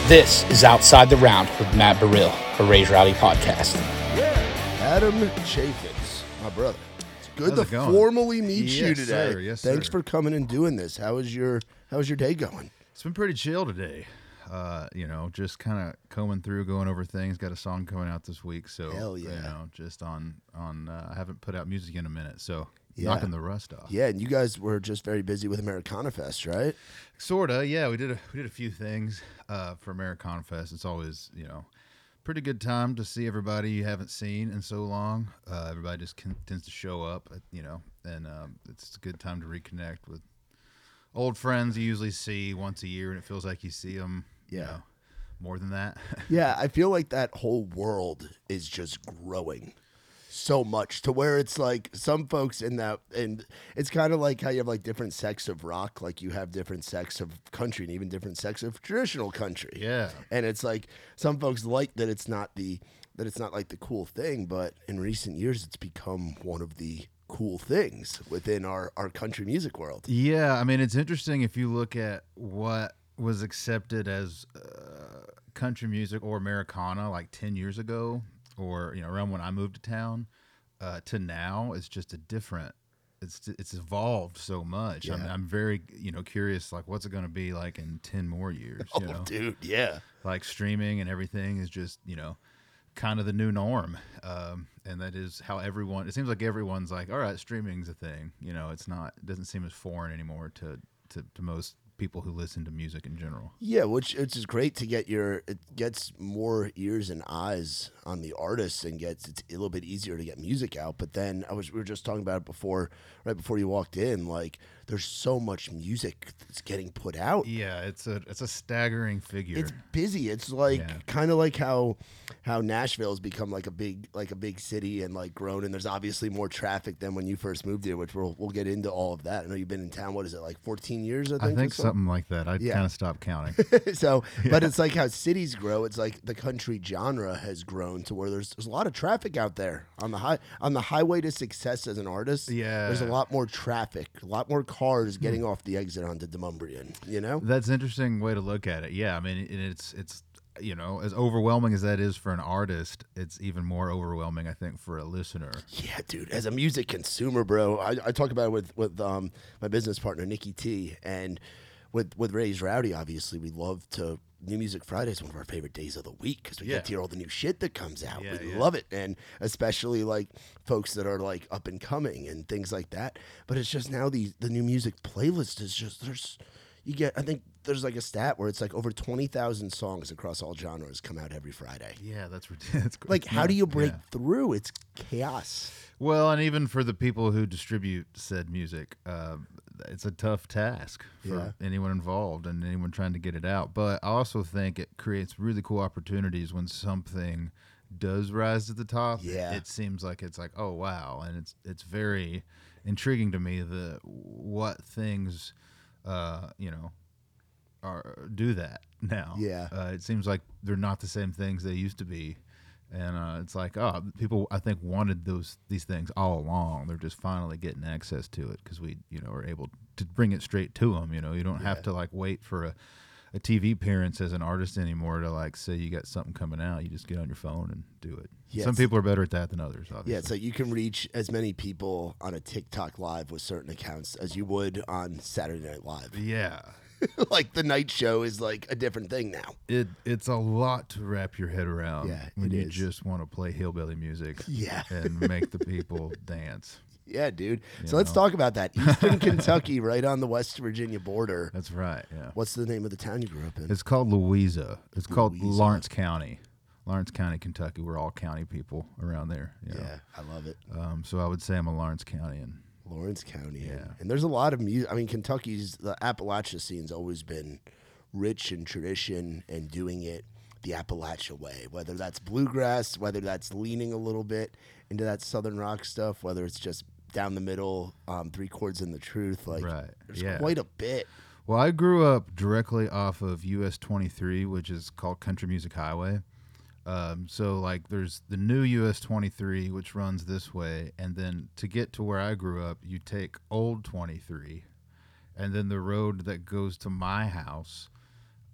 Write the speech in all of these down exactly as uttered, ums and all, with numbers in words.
This is Outside the Round with Matt Burrill, a Raise Rowdy podcast. Yeah, Adam Chaffetz, my brother. It's good How's to it going? formally meet Yes, you today. sir. Yes, Thanks sir. for coming and doing this. How is your How is your day going? It's been pretty chill today. Uh, you know, just kind of combing through, going over things. Got a song coming out this week, so Hell yeah. you know, just on on. Uh, I haven't put out music in a minute, so Yeah. knocking the rust off. Yeah, and you guys were just very busy with Americana Fest, right? Sorta. Yeah, we did a we did a few things uh, for Americana Fest. It's always you know, pretty good time to see everybody you haven't seen in so long. Uh, everybody just can, tends to show up, uh, you know, and um, it's a good time to reconnect with old friends you usually see once a year, and it feels like you see them. You Yeah. know, more than that. Yeah, I feel like that whole world is just growing so much to where it's like some folks in that, and it's kind of like how you have like different sects of rock, like you have different sects of country and even different sects of traditional country. Yeah. And it's like some folks like that it's not the that it's not like the cool thing, but in recent years it's become one of the cool things within our, our country music world. Yeah, I mean, it's interesting if you look at what was accepted as uh, country music or Americana like ten years ago, or you know, around when I moved to town, uh, to now. It's just a different. It's it's evolved so much. Yeah. I'm, I'm very you know curious, like what's it going to be like in ten more years? Oh, You know, dude, yeah. like streaming and everything is just you know kind of the new norm, um, and that is how everyone. It seems like everyone's like, all right, streaming's a thing. You know, it's not. It doesn't seem as foreign anymore to to, to most people who listen to music in general. Yeah, which which is great to get your it gets more ears and eyes on the artists and gets it's a little bit easier to get music out. But then I was we were just talking about it before, right before you walked in. Like there's so much music that's getting put out. Yeah, it's a it's a staggering figure. It's busy. It's like Yeah. kind of like how how Nashville has become like a big like a big city and like grown. And there's obviously more traffic than when you first moved here, which we'll we'll get into all of that. I know you've been in town. What is it like fourteen years? I think. I or think something? something like that. I Yeah. kind of stopped counting. so, but it's like how cities grow. It's like the country genre has grown to where there's there's a lot of traffic out there on the high on the highway to success as an artist. Yeah. there's a lot more traffic, a lot more cars getting off the exit onto Demumbrian. You know, That's an interesting way to look at it. Yeah, I mean, and it's it's you know as overwhelming as that is for an artist, it's even more overwhelming, I think, for a listener. yeah, dude. As a music consumer, bro, I, I talk about it with with um my business partner Nikki T and with with Raise Rowdy. Obviously, we love to. New Music Friday is one of our favorite days of the week because we Yeah. get to hear all the new shit that comes out. Yeah, we yeah. love it, and especially like folks that are like up and coming and things like that. But it's just now the the new music playlist is just there's you get I think there's like a stat where it's like over twenty thousand songs across all genres come out every Friday. Yeah, that's ridiculous. Like, how do you break Yeah. through? It's chaos. Well, and even for the people who distribute said music, uh, it's a tough task for Yeah. anyone involved and anyone trying to get it out. But I also think it creates really cool opportunities when something does rise to the top. Yeah. It seems like it's like, oh wow, and it's it's very intriguing to me the what things, uh, you know, are do that now. Yeah. uh, it seems like they're not the same things they used to be. And uh, it's like, oh, people I think wanted those these things all along. They're just finally getting access to it because we, you know, are able to bring it straight to them. You know, you don't Yeah. have to like wait for a, a T V appearance as an artist anymore to like say you got something coming out. You just get on your phone and do it. Yeah, Some it's- people are better at that than others. Obviously. Yeah, it's like you can reach as many people on a TikTok live with certain accounts as you would on Saturday Night Live. yeah. Like the night show is like a different thing now. It it's a lot to wrap your head around Yeah, when it you is. just want to play hillbilly music Yeah. and make the people dance. Yeah, dude. You So let's know. talk about that. Eastern Kentucky, right on the West Virginia border. That's right. Yeah. What's the name of the town you grew up in? It's called Louisa. It's called Louisa. Lawrence County. Lawrence County, Kentucky. We're all county people around there. You know? Yeah, I love it. Um, so I would say I'm a Lawrence County. Lawrence County. Yeah. And, and there's a lot of music. I mean, Kentucky's, the Appalachia scene's always been rich in tradition and doing it the Appalachia way, whether that's bluegrass, whether that's leaning a little bit into that Southern rock stuff, whether it's just down the middle, um, three chords in the truth. Like, Right, there's yeah. quite a bit. Well, I grew up directly off of U S twenty-three, which is called Country Music Highway. Um, so, like, there's the new U S twenty-three, which runs this way, and then to get to where I grew up, you take old twenty-three, and then the road that goes to my house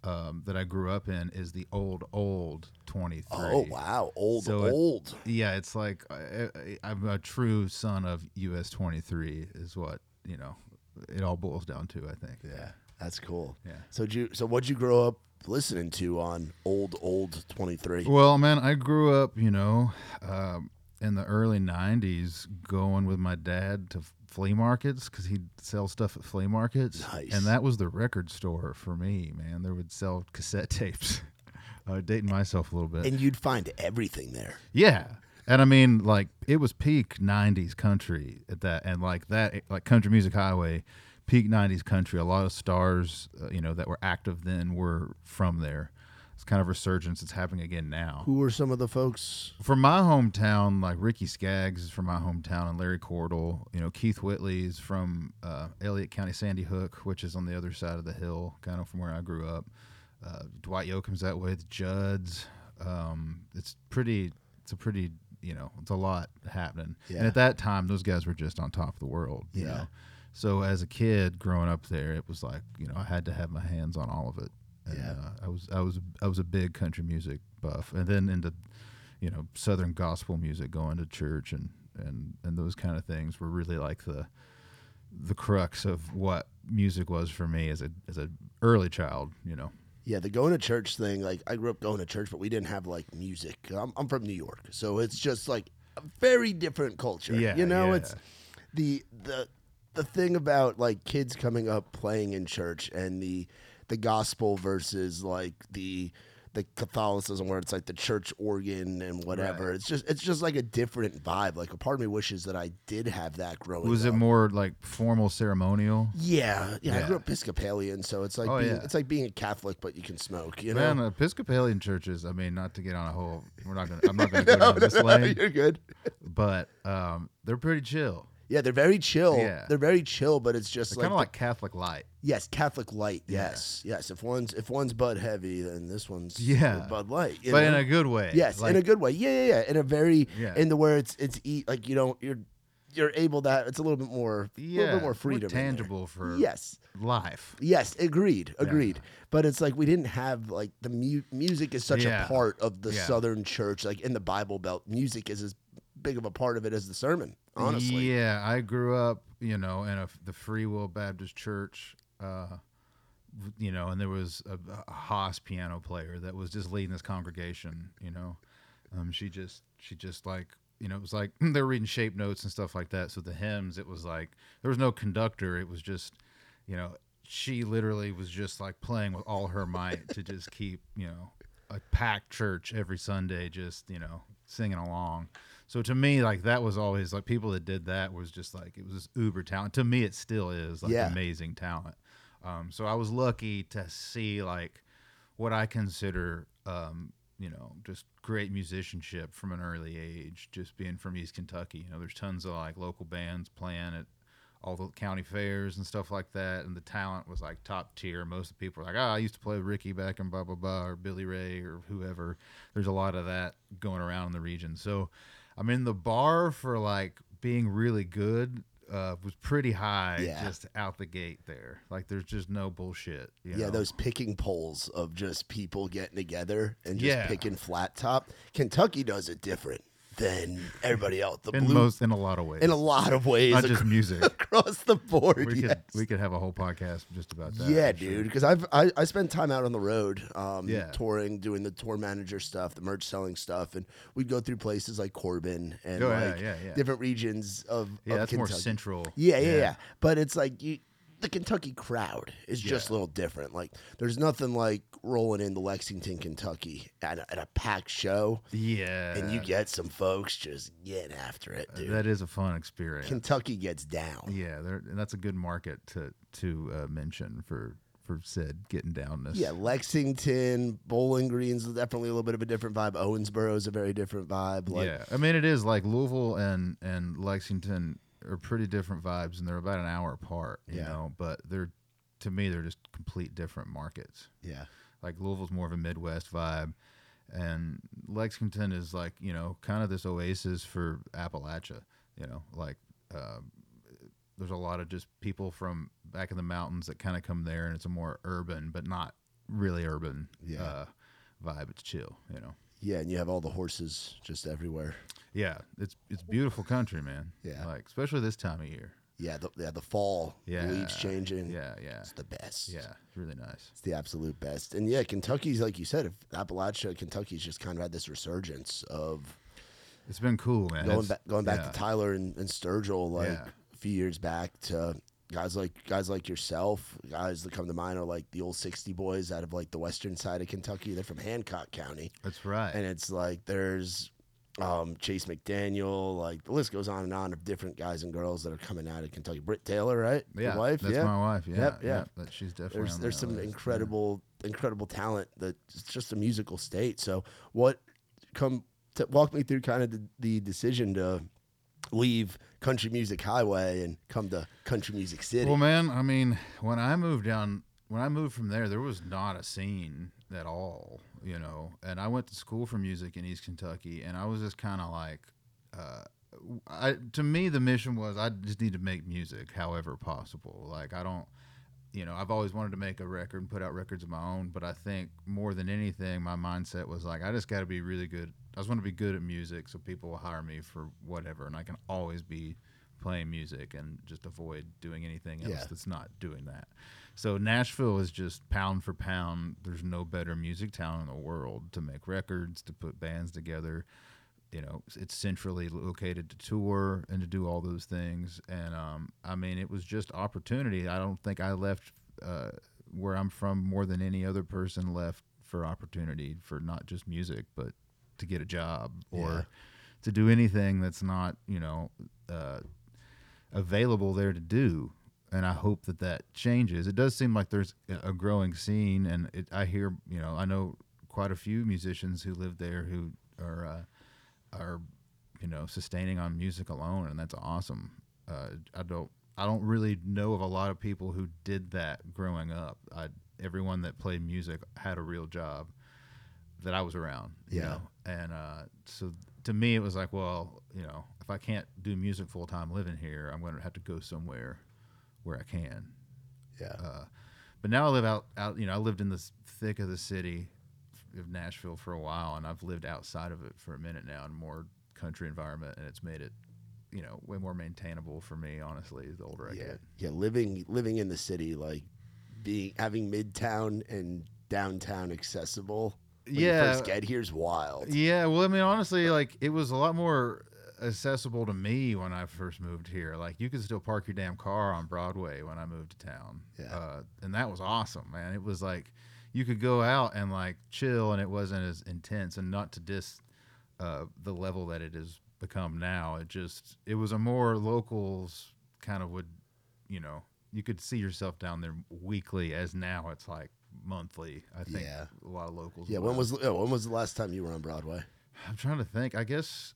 um, that I grew up in is the old old twenty-three. Oh wow, old So it- old. Yeah, it's like I, I, I'm a true son of U S twenty-three is what, you know, it all boils down to, I think. Yeah, that's cool. Yeah. So did you so what'd you grow up listening to on old old twenty-three? Well, man, I grew up, you know, um, in the early nineties going with my dad to flea markets because he'd sell stuff at flea markets. Nice. And that was the record store for me, man. They would sell cassette tapes. uh, dating myself a little bit. And you'd find everything there. Yeah. And I mean, like, it was peak nineties country at that. And like that, like Country Music Highway, peak nineties country. A lot of stars, uh, you know, that were active then were from there. It's kind of resurgence. It's happening again now. Who were some of the folks? From my hometown, like Ricky Skaggs is from my hometown, and Larry Cordell. You know, Keith Whitley's from uh, Elliott County, Sandy Hook, which is on the other side of the hill, kind of from where I grew up. Uh, Dwight Yoakam's that way. The Judds. Um, it's pretty. It's a pretty. You know, it's a lot happening. Yeah. And at that time, those guys were just on top of the world. You Yeah. know? So as a kid growing up there, it was like, you know, I had to have my hands on all of it. And, Yeah. uh, I was I was I was a big country music buff, and then into, you know, Southern gospel music, going to church and, and, and those kind of things were really like the the crux of what music was for me as a as a early child. You know. Yeah, the going to church thing. Like I grew up going to church, but we didn't have like music. I'm, I'm from New York, so it's just like a very different culture. Yeah, you know, yeah. it's the the the thing about like kids coming up playing in church and the the gospel versus like the the Catholicism where it's like the church organ and whatever. Right. It's just it's just like a different vibe. Like a part of me wishes that I did have that growing Was up. it more like formal ceremonial? Yeah, yeah, I Yeah. grew up Episcopalian, so it's like Oh, being, yeah. it's like being a Catholic, but you can smoke. You know, Man, Episcopalian churches. I mean, not to get on a whole. We're not gonna. I'm not gonna go down this lane. you're good. But um, they're pretty chill. Yeah, they're very chill. Yeah. They're very chill, but it's just They're like, kind of like Catholic light. yes, Catholic light. Yes, yes. If one's if one's Bud heavy, then this one's Yeah. Bud Light. you But in know? a good way. yes, Like, in a good way. Yeah, yeah, yeah. In a very Yeah. in the where it's it's eat like you don't you're you're able that it's a little bit more a yeah, little bit more freedom, in there. tangible for Yes. life. Yes, agreed, Yeah. agreed. But it's like we didn't have like the mu- music is such Yeah. a part of the Yeah. Southern church, like in the Bible Belt. Music is as big of a part of it as the sermon. Honestly, Yeah, I grew up, you know, in a, the Free Will Baptist Church, uh, w- you know, and there was a, a Haas piano player that was just leading this congregation, you know. Um, she just, she just like, you know, it was like they were reading shape notes and stuff like that. So the hymns, it was like, there was no conductor. It was just, you know, she literally was just like playing with all her might to just keep, you know, a packed church every Sunday, just, you know, singing along. So to me, like that was always like people that did that was just like, it was just uber talent. To me, it still is like Yeah. amazing talent. Um, so I was lucky to see like what I consider, um, you know, just great musicianship from an early age, just being from East Kentucky. You know, there's tons of like local bands playing at all the county fairs and stuff like that. And the talent was like top tier. Most of the people were like, oh, I used to play with Ricky back in blah, blah, blah, or Billy Ray or whoever. There's a lot of that going around in the region. So, I mean, the bar for like being really good uh, was pretty high Yeah. just out the gate there. Like, there's just no bullshit. You yeah, know? those picking polls of just people getting together and just Yeah. picking flat top. Kentucky does it different than everybody else. The in blue, most, in a lot of ways. in a lot of ways, Not just ac- music. across the board. We yes. could we could have a whole podcast just about that. Yeah, I'm sure. dude. Because I've I, I spent time out on the road, um, Yeah. touring, doing the tour manager stuff, the merch selling stuff, and we'd go through places like Corbin and Oh, yeah, like yeah, yeah. different regions of Yeah, of that's Kentucky. more central. Yeah, yeah, yeah, But it's like you, the Kentucky crowd is just a Yeah. little different. Like there's nothing like rolling into Lexington, Kentucky at a, at a packed show, Yeah. and you get some folks just getting after it, dude. that is a fun experience. Kentucky gets down. Yeah, there, and that's a good market to to uh, mention for for said getting downness. Yeah, Lexington, Bowling Green's definitely a little bit of a different vibe. Owensboro is a very different vibe. Like, yeah. I mean, it is like Louisville and and Lexington are pretty different vibes, and they're about an hour apart. You Yeah. know, but they're to me they're just complete different markets. yeah, Like Louisville's more of a Midwest vibe, and Lexington is like, you know, kind of this oasis for Appalachia. You know, like um, there's a lot of just people from back in the mountains that kind of come there, and it's a more urban, but not really urban Yeah. uh, vibe. It's chill, you know. Yeah, and you have all the horses just everywhere. Yeah, it's it's beautiful country, man. Yeah. like especially this time of year. Yeah, the, yeah, the fall, Yeah, the leaves changing. Yeah, yeah, It's the best. yeah. It's really nice. It's the absolute best. And yeah, Kentucky's, like you said, if Appalachia, Kentucky's just kind of had this resurgence of It's been cool, man. going It's- back going back yeah. to Tyler and, and Sturgill, like Yeah. a few years back, to guys like guys like yourself. Guys that come to mind are like the old sixty boys out of like the western side of Kentucky. They're from Hancock County. That's right. And it's like there's um, Chase McDaniel, like the list goes on and on of different guys and girls that are coming out of Kentucky. Britt Taylor, right? Your yeah, wife, that's yeah. my wife. Yeah, Yep, yeah. But she's definitely There's on there's that some list. incredible incredible talent that it's just a musical state. So what come to walk me through kind of the, the decision to leave Country Music Highway and come to Country Music City? Well, man, I mean, when I moved down, when I moved from there, there was not a scene at all, you know. And I went to school for music in East Kentucky, and I was just kind of like, uh, I to me the mission was I just need to make music, however possible. Like I don't, you know, I've always wanted to make a record and put out records of my own, but I think more than anything, my mindset was like I just got to be really good. I just want to be good at music, so people will hire me for whatever, and I can always be playing music and just avoid doing anything else Yeah. that's not doing that. So Nashville is just pound for pound. There's no better music town in the world to make records, to put bands together. You know, it's centrally located to tour and to do all those things. And um, I mean, it was just opportunity. I don't think I left uh, where I'm from more than any other person left for opportunity for not just music, but to get a job or Yeah. to do anything that's not, you know, uh, available there to do. And I hope that that changes. It does seem like there's a growing scene, and it, I hear, you know, I know quite a few musicians who live there who are, uh, are, you know, sustaining on music alone, and that's awesome. Uh, I don't, I don't really know of a lot of people who did that growing up. I, everyone that played music had a real job that I was around, you Yeah. know, and uh, so to me it was like, well, you know, if I can't do music full time living here, I'm going to have to go somewhere where I can. Yeah. Uh, but now I live out, out, you know, I lived in the thick of the city of Nashville for a while, and I've lived outside of it for a minute now in a more country environment, and it's made it, you know, way more maintainable for me, honestly, the older I yeah. get. Yeah. Living living in the city, like being having Midtown and downtown accessible. When Yeah. You first get here's wild. Yeah, well, I mean, honestly, like it was a lot more accessible to me when I first moved here. Like you could still park your damn car on Broadway when I moved to town, Yeah. uh, and that was awesome, man. It was like you could go out and like chill, and it wasn't as intense. And not to diss uh, the level that it has become now, it just it was a more locals kind of would, you know, you could see yourself down there weekly. As now it's like monthly. I think Yeah. a lot of locals. Yeah. will. When was yeah, when was the last time you were on Broadway? I'm trying to think. I guess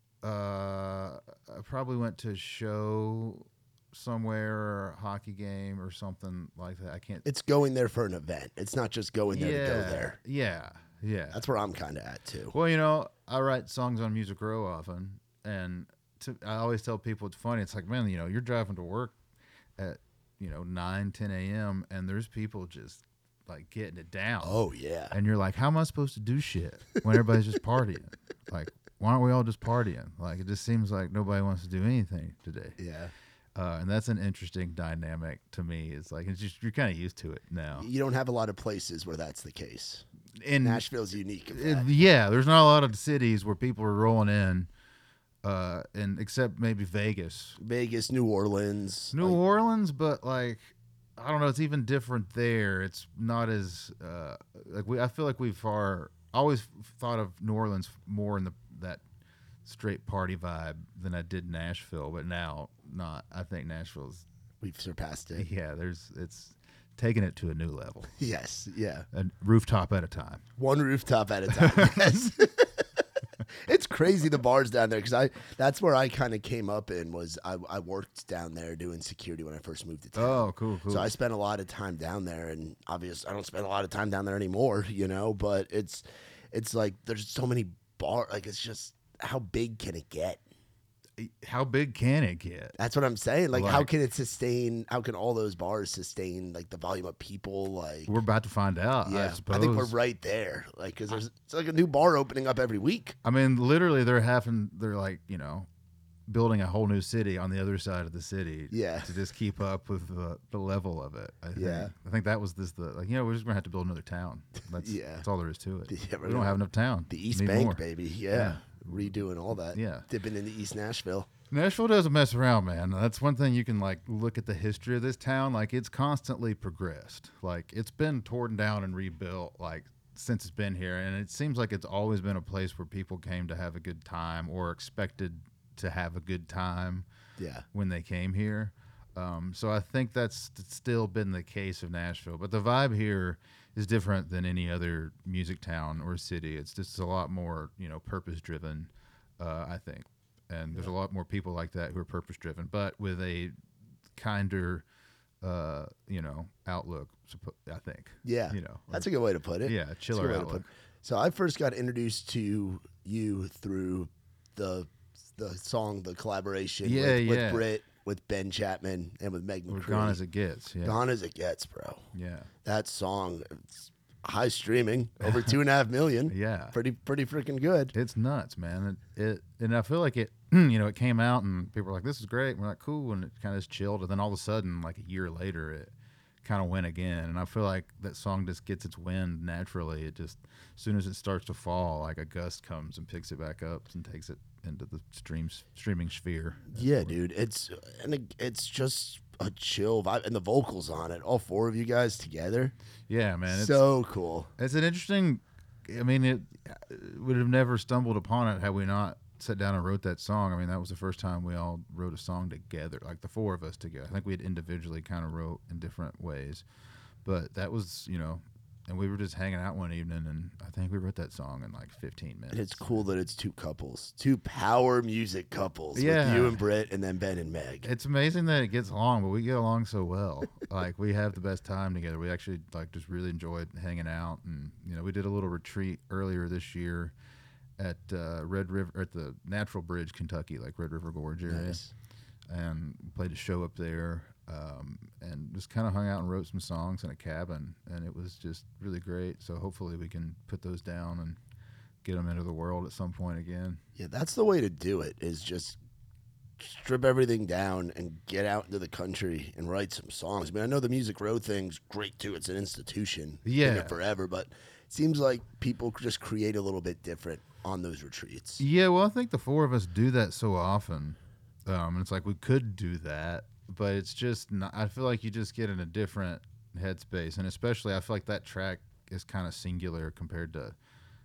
uh, I probably went to a show somewhere, or a hockey game, or something like that. I can't. It's going there for an event. It's not just going there yeah, to go there. yeah, yeah. That's where I'm kind of at too. Well, you know, I write songs on Music Row often, and to, I always tell people it's funny. It's like, man, you know, you're driving to work at you know nine, ten a.m. and there's people just like getting it down. Oh yeah. And you're like, how am I supposed to do shit when everybody's just partying? Like, why aren't we all just partying? Like, it just seems like nobody wants to do anything today. Yeah. Uh, and that's an interesting dynamic to me. It's like, it's just, you're kind of used to it now. You don't have a lot of places where that's the case. And Nashville's unique. of it- that. yeah, there's not a lot of cities where people are rolling in, uh, and except maybe Vegas. Vegas, New Orleans. New like, Orleans, but like, I don't know, it's even different there. It's not as, uh, like, we, I feel like we've far, I always thought of New Orleans more in the, that straight party vibe than I did Nashville, but now not. I think Nashville's, We've surpassed it. yeah, there's, it's taking it to a new level, Yes. Yeah. a rooftop at a time. One rooftop at a time. Yes. It's crazy the bars down there because I that's where I kind of came up in was I, I worked down there doing security when I first moved to town. Oh, cool, cool. So I spent a lot of time down there, and obviously I don't spend a lot of time down there anymore, you know. But it's it's like there's so many bar like it's just how big can it get? how big can it get? That's what I'm saying. Like, how Like- can it sustain? How can all those bars sustain like the volume of people? Like, We're about to find out. I yeah, suppose. I think we're right there. Like, because there's it's like a new bar opening up every week. I mean, literally, they're having they're like you know, building a whole new city on the other side of the city. Yeah. To just keep up with the, the level of it. I think. Yeah. I think that was this the like you know we're just gonna have to build another town. That's Yeah. That's all there is to it. Yeah, we we're don't gonna- have enough town. The East Need Bank, more. baby. Yeah. Yeah. Redoing all that. Yeah. Dipping into East Nashville. Nashville doesn't mess around, man. That's one thing you can like look at the history of this town. Like it's constantly progressed. Like it's been torn down and rebuilt like since it's been here, and it seems like it's always been a place where people came to have a good time or expected to have a good time Yeah. when they came here. Um, so I think that's still been the case of Nashville, but the vibe here is different than any other music town or city. It's just a lot more, you know, purpose driven, uh, I think. And there's a lot more people like that who are purpose driven, but with a kinder, uh, you know, outlook, suppo- I think. Yeah. You know, That's a good way to put it. yeah, That's a chiller good way to outlook. put it. So I first got introduced to you through the the song, the collaboration Yeah, with, with yeah. Britt, with Ben Chapman, and with Meg We're McCready. gone as it gets. Yeah. Gone as it gets, bro. Yeah. That song, it's high streaming, over two and a half million. Yeah. Pretty, pretty freaking good. It's nuts, man. It, it and I feel like it, you know, it came out and people were like, "This is great." And we're like, "Cool," and it kind of just chilled. And then all of a sudden, like a year later, it kind of went again. And I feel like that song just gets its wind naturally. It just, as soon as it starts to fall, like a gust comes and picks it back up and takes it into the streams streaming sphere. Yeah, dude. It's and it, it's just a chill vibe, and the vocals on it. All four of you guys together, Yeah, man. It's, so cool. It's an interesting. I mean, it would have never stumbled upon it had we not sat down and wrote that song. I mean, that was the first time we all wrote a song together, like the four of us together. I think we had individually kind of wrote in different ways, but that was, you know, and we were just hanging out one evening, and I think we wrote that song in like fifteen minutes. And it's cool that it's two couples, two power music couples. Yeah. with you and Britt, and then Ben and Meg. It's amazing that it gets along, but we get along so well. Like we have the best time together. We actually like just really enjoyed hanging out, and you know, we did a little retreat earlier this year at uh, Red River, at the Natural Bridge, Kentucky, like Red River Gorge area, Nice. and played a show up there, um, and just kind of hung out and wrote some songs in a cabin, and it was just really great. So hopefully we can put those down and get them into the world at some point again. Yeah, that's the way to do it. Is just strip everything down and get out into the country and write some songs. I mean, I know the Music Row thing's great too. It's an institution. Been Yeah. there forever, but it seems like people just create a little bit different on those retreats. Yeah, well, I think the four of us do that so often. Um, and it's like we could do that, but it's just not, I feel like you just get in a different headspace. And especially, I feel like that track is kind of singular compared to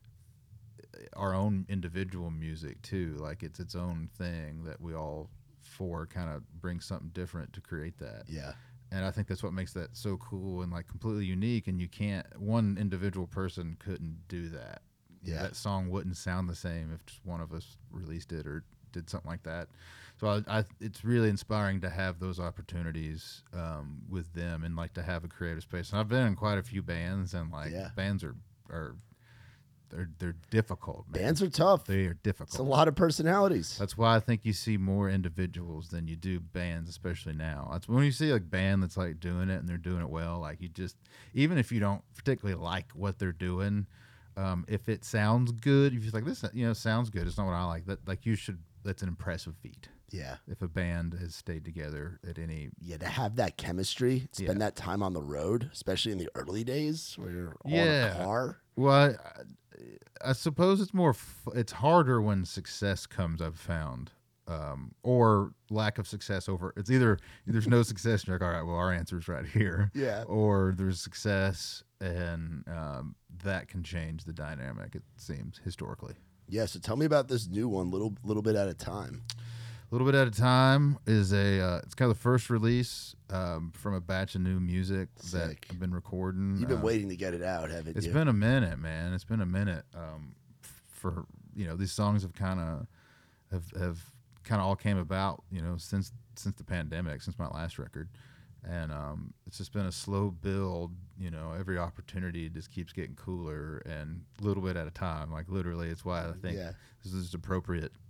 our own individual music, too. Like it's its own thing that we all four kind of bring something different to create that. Yeah. And I think that's what makes that so cool and like completely unique. And you can't, one individual person couldn't do that. Yeah. That song wouldn't sound the same if just one of us released it or did something like that. So I, I it's really inspiring to have those opportunities um, with them and like to have a creative space. And I've been in quite a few bands, and like Yeah. bands are are they're they're difficult. Man. Bands are tough. They are It's a difficult. lot of personalities. That's why I think you see more individuals than you do bands, especially now. That's when you see a band that's like doing it and they're doing it well. Like you just, even if you don't particularly like what they're doing, um, if it sounds good, if you're like this, you know, sounds good. It's not what I like. That like you should. That's an impressive feat. Yeah. If a band has stayed together at any. Yeah, to have that chemistry, spend Yeah. that time on the road, especially in the early days where you're all Yeah. in a car. Well, I, I suppose it's more. F- it's harder when success comes. I've found. Um, or lack of success over it's either there's no success and you're like, all right, well, our answer's right here. Yeah. Or there's success and um, that can change the dynamic, it seems, historically. Yeah, so tell me about this new one, little little bit at a time. A little bit at a time is a uh, it's kind of the first release um, from a batch of new music that Sick. I've been recording. You've been Um, waiting to get it out, haven't It's you? been a minute, man. It's been a minute. Um, f- for you know, these songs have kind of have have kind of all came about, you know, since since the pandemic, since my last record, and um, it's just been a slow build. You know, every opportunity just keeps getting cooler and a little bit at a time. Like literally, it's why I think Yeah. this is appropriate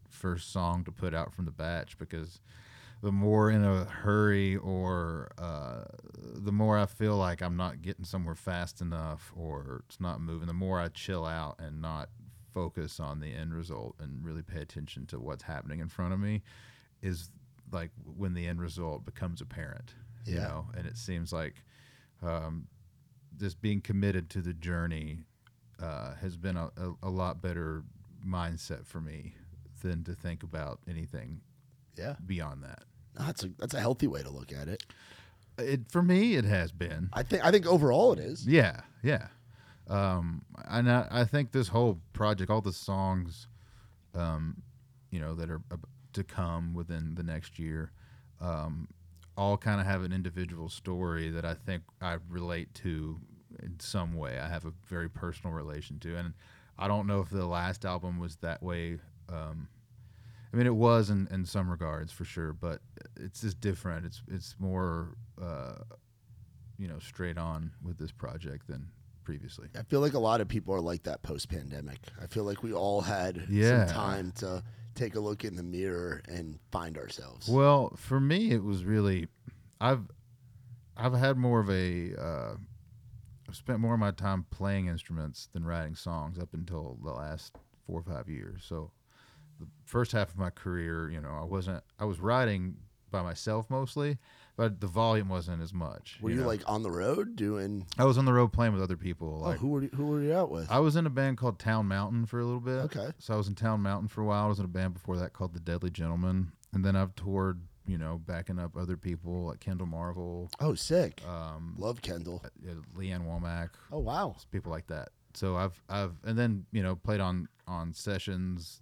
first song to put out from the batch, because the more in a hurry or uh, the more I feel like I'm not getting somewhere fast enough or it's not moving, the more I chill out and not focus on the end result and really pay attention to what's happening in front of me is like when the end result becomes apparent, you Yeah. know, and it seems like um, just being committed to the journey uh, has been a, a, a lot better mindset for me than to think about anything Yeah. beyond that. That's a that's a healthy way to look at it. It for me, it has been. I think I think overall it is. Yeah, yeah. Um, and I, I think this whole project, all the songs, um, you know, that are ab- to come within the next year, um, all kind of have an individual story that I think I relate to in some way. I have a very personal relation to, and I don't know if the last album was that way. Um, I mean, it was in, in some regards for sure, but it's just different. It's it's more, uh, you know, straight on with this project than previously. I feel like a lot of people are like that post-pandemic. I feel like we all had Yeah. some time to take a look in the mirror and find ourselves. Well, for me, it was really, I've I've had more of a, uh, I've spent more of my time playing instruments than writing songs up until the last four or five years. So the first half of my career, you know, I wasn't, I was writing by myself mostly, but the volume wasn't as much. Were you know? like on the road doing? I was on the road playing with other people. Oh, Like who were you, who were you out with? I was in a band called Town Mountain for a little bit. Okay. So I was in Town Mountain for a while. I was in a band before that called The Deadly Gentlemen. And then I've toured, you know, backing up other people like Kendall Marvel, Oh, sick. um, Love Kendall. uh, Leanne Womack, Oh, wow. people like that. So I've, I've, and then, you know, played on, on sessions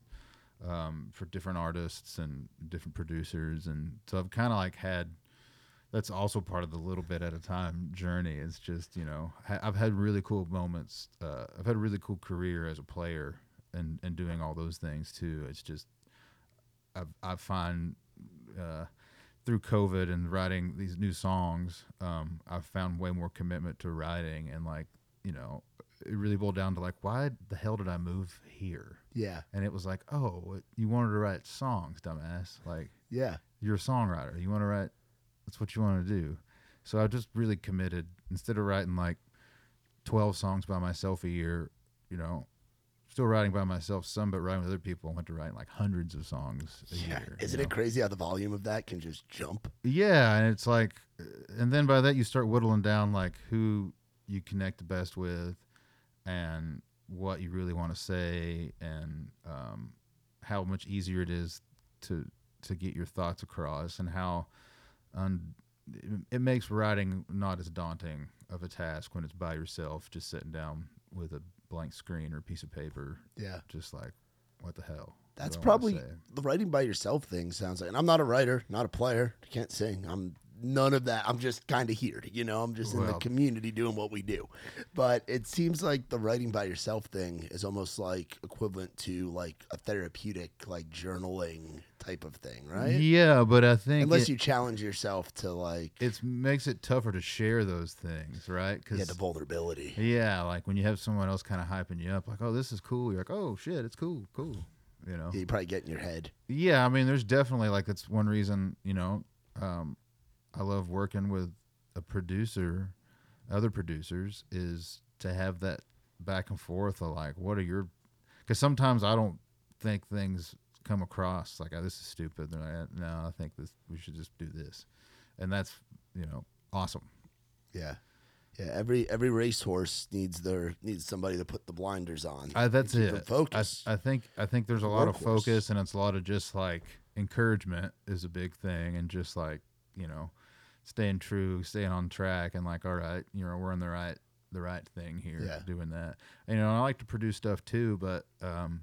um, for different artists and different producers. And so I've kind of like had, that's also part of the little bit at a time journey. It's just, you know, ha- I've had really cool moments. Uh, I've had a really cool career as a player and, and doing all those things too. It's just, I've, I find uh, through COVID and writing these new songs, um, I've found way more commitment to writing, and like, you know, it really boiled down to like, why the hell did I move here? Yeah. And it was like, oh, you wanted to write songs, dumbass. Like, Yeah. you're a songwriter. You want to write, that's what you want to do. So I just really committed. Instead of writing like twelve songs by myself a year, you know, still writing by myself some, but writing with other people, I went to writing like hundreds of songs a Yeah. year. Isn't you it know? crazy how the volume of that can just jump? Yeah, and it's like, and then by that you start whittling down like who you connect the best with, and what you really want to say, and um, how much easier it is to to get your thoughts across, and how un- it makes writing not as daunting of a task when it's by yourself, just sitting down with a blank screen or a piece of paper, Yeah. just like, what the hell? What That's do I wanna probably say? the writing by yourself thing sounds like. And I'm not a writer, not a player. I can't sing. I'm none of that. I'm just kind of here, you know. I'm just in the Well- community doing what we do. But it seems like the writing by yourself thing is almost like equivalent to like a therapeutic, like journaling type of thing, right? Yeah, but I think Unless it- you challenge yourself to like it makes it tougher to share those things, right? yeah, Because the vulnerability. yeah, like when you have someone else kind of hyping you up, like, "Oh, this is cool," you're like, "Oh shit, it's cool, cool," you know? Yeah, you probably get in your head. Yeah, I mean, there's definitely like that's one reason, you know, um, I love working with a producer, other producers, is to have that back and forth of like, what are your? Because sometimes I don't think things come across like, oh, this is stupid. They're like, no, I think this we should just do this, and that's, you know, awesome. Yeah. Yeah, every every racehorse needs their needs somebody to put the blinders on. I, that's keep it. them focused. I, I think I think there's a lot of Workhorse. focus, and it's a lot of just like encouragement is a big thing, and just like, you know, staying true, staying on track, and like, all right, you know, we're in the right the right thing here, Yeah. doing that. And, you know, I like to produce stuff too, but um,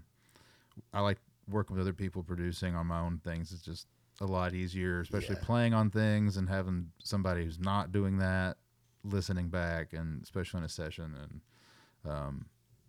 I like working with other people producing on my own things. It's just a lot easier, especially Yeah. playing on things and having somebody who's not doing that listening back, and especially in a session. And um,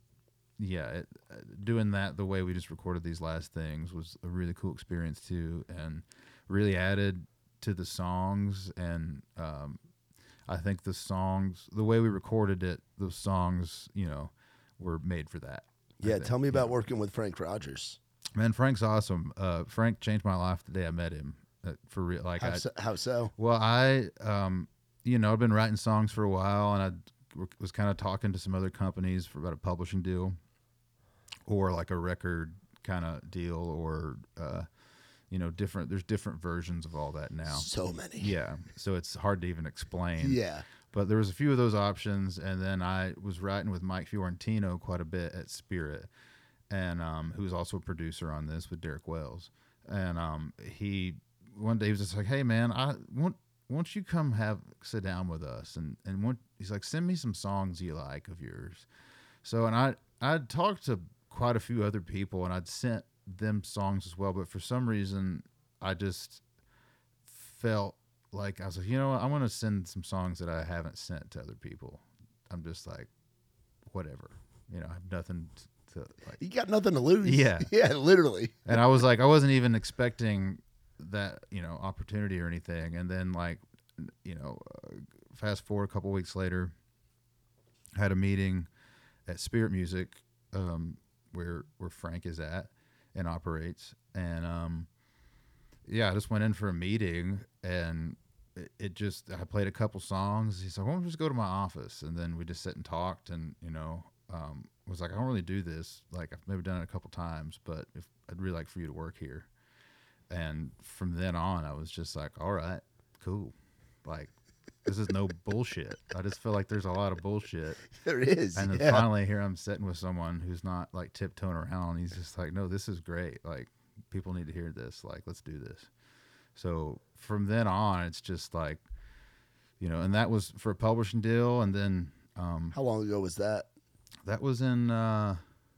yeah, it, uh, doing that the way we just recorded these last things was a really cool experience too, and really added to the songs. And um, I think the songs, the way we recorded it, those songs, you know, were made for that. I yeah, think, tell me you about know. working with Frank Rogers. Man, Frank's awesome. Uh, Frank changed my life the day I met him. Uh, for real, like How I, so? How so? well, I, um, you know, I've been writing songs for a while, and I w- was kind of talking to some other companies for about a publishing deal, or like a record kind of deal, or uh, you know, different. There's different versions of all that now. So many. Yeah, so it's hard to even explain. Yeah. But there was a few of those options, and then I was writing with Mike Fiorentino quite a bit at Spirit, and um, who's also a producer on this with Derek Wells. And um, he one day he was just like, "Hey man, I want won't you come have sit down with us?" And and want, he's like, "Send me some songs you like of yours." So and I I'd talked to quite a few other people, and I'd sent them songs as well, but for some reason I just felt like I was like, you know what, I want to send some songs that I haven't sent to other people. I'm just like, whatever, you know, I have nothing to, to like. You got nothing to lose. Yeah. Yeah, literally. And I was like, I wasn't even expecting that, you know, opportunity or anything. And then like, you know, uh, fast forward a couple weeks later, I had a meeting at Spirit Music, um, where where Frank is at and operates, and um, yeah, I just went in for a meeting, and it, it just I played a couple songs. He's like, "Why don't we just go to my office?" And then we just sit and talked, and you know, um, was like, "I don't really do this. Like, I've maybe done it a couple times, but if I'd really like for you to work here." And from then on, I was just like, "All right, cool." Like, this is no bullshit. I just feel like there's a lot of bullshit. There is. And then yeah. finally here I'm sitting with someone who's not like tiptoeing around. He's just like, no, this is great. Like, people need to hear this. Like, let's do this. So from then on, it's just like, you know, and that was for a publishing deal. And then um, How long ago was that? that was in uh,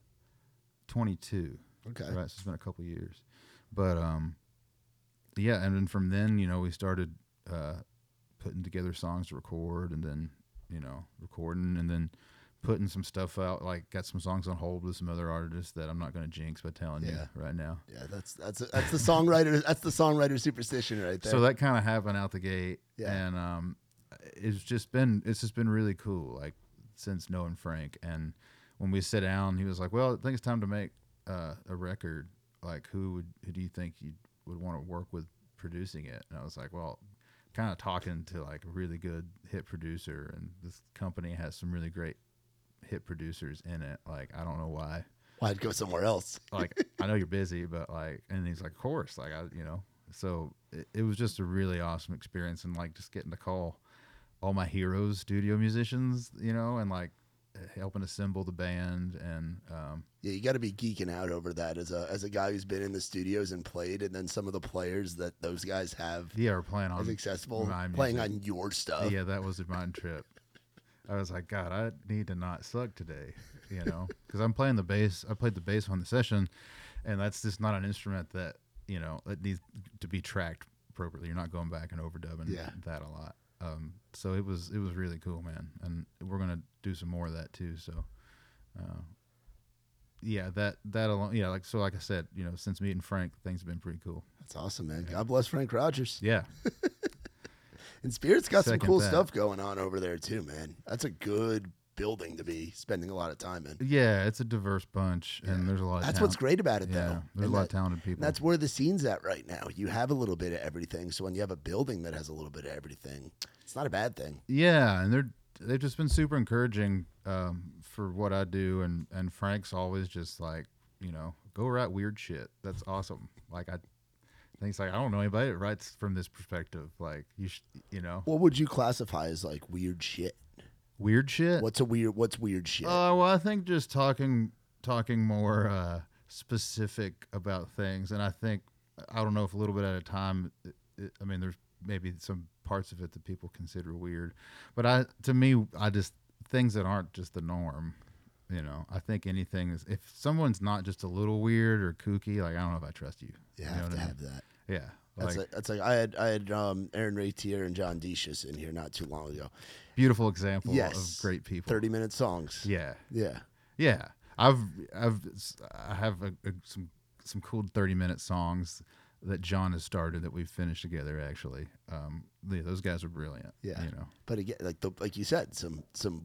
twenty-two. Okay. Right. So it's been a couple years. But um, yeah. And then from then, you know, we started uh, putting together songs to record, and then, you know, recording, and then putting some stuff out, like got some songs on hold with some other artists that I'm not going to jinx by telling Yeah. you right now. Yeah, that's that's that's the songwriter that's the songwriter superstition right there. So that kind of happened out the gate. Yeah. And um, it's just been, it's just been really cool. Like since knowing Frank, and when we sit down, he was like, well, I think it's time to make uh, a record. Like who would, who do you think you would want to work with producing it? And I was like, well, kind of talking to like a really good hit producer, and this company has some really great hit producers in it. Like, I don't know why. Well, I'd go somewhere else. Like, I know you're busy, but like, and he's like, of course, like I, you know, so it, it was just a really awesome experience, and like just getting to call all my heroes, studio musicians, you know, and like helping assemble the band. And um, Yeah, you got to be geeking out over that as a as a guy who's been in the studios and played, and then some of the players that those guys have yeah, we're playing on as accessible my playing music. on your stuff. Yeah, that was a mind trip. I was like, God, I need to not suck today, you know, because I'm playing the bass. I played the bass on the session, and that's just not an instrument that, you know, it needs to be tracked appropriately. You're not going back and overdubbing Yeah. that a lot. Um, so it was it was really cool, man, and we're gonna do some more of that too. So, uh, yeah, that that alone, yeah, like so, like I said, you know, since meeting Frank, things have been pretty cool. That's awesome, man. God bless Frank Rogers. Yeah, And Spirit's got some Second cool that. stuff going on over there too, man. That's a good building to be spending a lot of time in. yeah, it's a diverse bunch, and Yeah. there's a lot. Of That's talent. what's great about it, Yeah, though. there's And a lot of that- talented people. That's where the scene's at right now. You have a little bit of everything. So when you have a building that has a little bit of everything, it's not a bad thing. Yeah, and they're they've just been super encouraging um, for what I do, and and Frank's always just like, you know, go write weird shit. That's awesome. Like I think it's like, I don't know anybody that writes from this perspective. Like you, sh- you know, What would you classify as like weird shit? weird shit. What's a weird? What's weird shit? Uh, well, I think just talking talking more uh, specific about things, and I think I don't know if a little bit at a time. It, it, I mean, there's maybe some parts of it that people consider weird, but I to me, I just things that aren't just the norm. You know, I think anything is if someone's not just a little weird or kooky, like I don't know if I trust you. you know have what to I mean? have that. Yeah, That's like like, that's like I had I had um, Aaron Ratier and John Deschus in here not too long ago. beautiful example Yes. of great people. Thirty minute songs. Yeah, Yeah. yeah. I've I've I have a, a, some some cool thirty minute songs that John has started that we've finished together. Actually, um, yeah, those guys are brilliant. Yeah. you know. But again, like the, like you said, some some what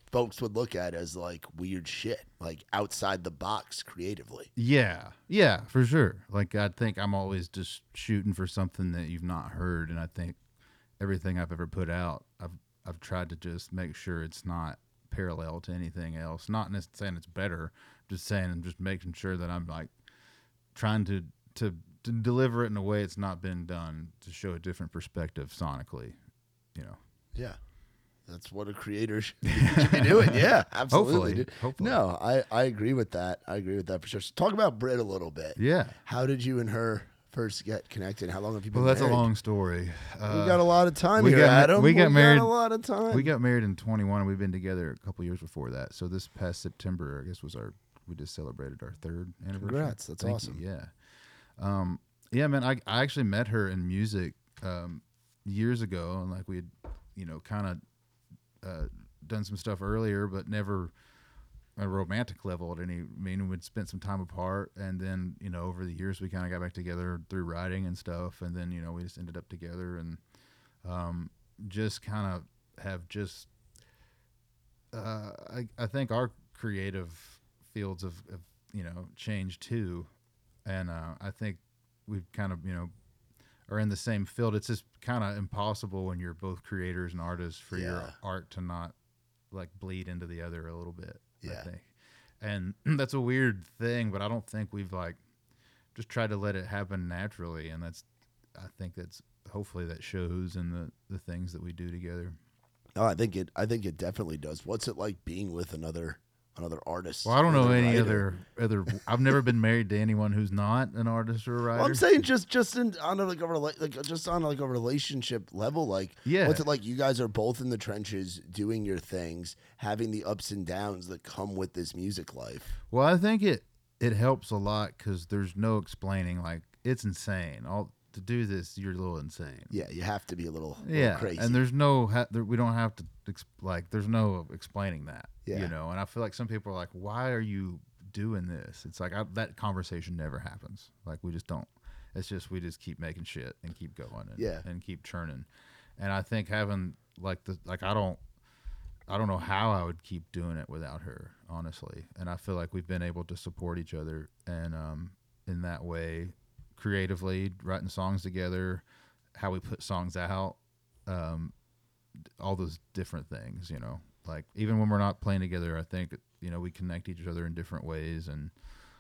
folks would look at as like weird shit, like outside the box creatively. Yeah, yeah, for sure. Like I think I'm always just shooting for something that you've not heard, and I think everything I've ever put out, I've I've tried to just make sure it's not parallel to anything else. Not necessarily saying it's better, just saying I'm just making sure that I'm like trying to to to deliver it in a way it's not been done, to show a different perspective sonically, you know. Yeah. That's what a creator should be, should be doing. Yeah, absolutely. Hopefully, dude. hopefully. No, I, I agree with that. I agree with that for sure. So talk about Britt a little bit. Yeah. How did you and her first get connected? How long have you been Well, that's married? a long story. Uh, We got a lot of time we here, got ma- Adam. we got married- Got a lot of time. We got married in twenty-one, and we've been together a couple years before that. So this past September, I guess, was our we just celebrated our third anniversary. Congrats, that's Thank awesome. you, yeah, um, yeah, man. I I actually met her in music um, years ago, and like we had, you know, kind of uh, done some stuff earlier, but never a romantic level at any. I mean, we'd spent some time apart, and then you know, over the years, we kind of got back together through writing and stuff, and then you know, we just ended up together, and um, just kind of have just. Uh, I I think our creative fields have, have you know changed too, and uh, I think we've kind of you know are in the same field. It's just kind of impossible when you're both creators and artists for your Yeah. art to not like bleed into the other a little bit. Yeah. I think, and that's a weird thing, but I don't think we've like just tried to let it happen naturally, and that's I think that's hopefully that shows in the the things that we do together. Oh, I think it. I think it definitely does. What's it like being with another another artist? Well, I don't know another any writer? other other. I've never been married to anyone who's not an artist or a writer. Well, I'm saying just just in on a, like a rela- like just on like a relationship level, like Yeah. what's it like? You guys are both in the trenches doing your things, having the ups and downs that come with this music life. Well, I think it it helps a lot because there's no explaining. Like it's insane. All to do this, you're a little insane. Yeah, you have to be a little, little Yeah, crazy. and there's no ha- there, we don't have to ex- like there's no explaining that. Yeah. You know, and I feel like some people are like, why are you doing this? It's like I, that conversation never happens. Like we just don't. It's just we just keep making shit and keep going and, Yeah. and keep churning. And I think having like the like I don't I don't know how I would keep doing it without her, honestly. And I feel like we've been able to support each other and um in that way creatively writing songs together, how we put songs out, um all those different things, you know. Like even when we're not playing together, I think you know we connect each other in different ways, and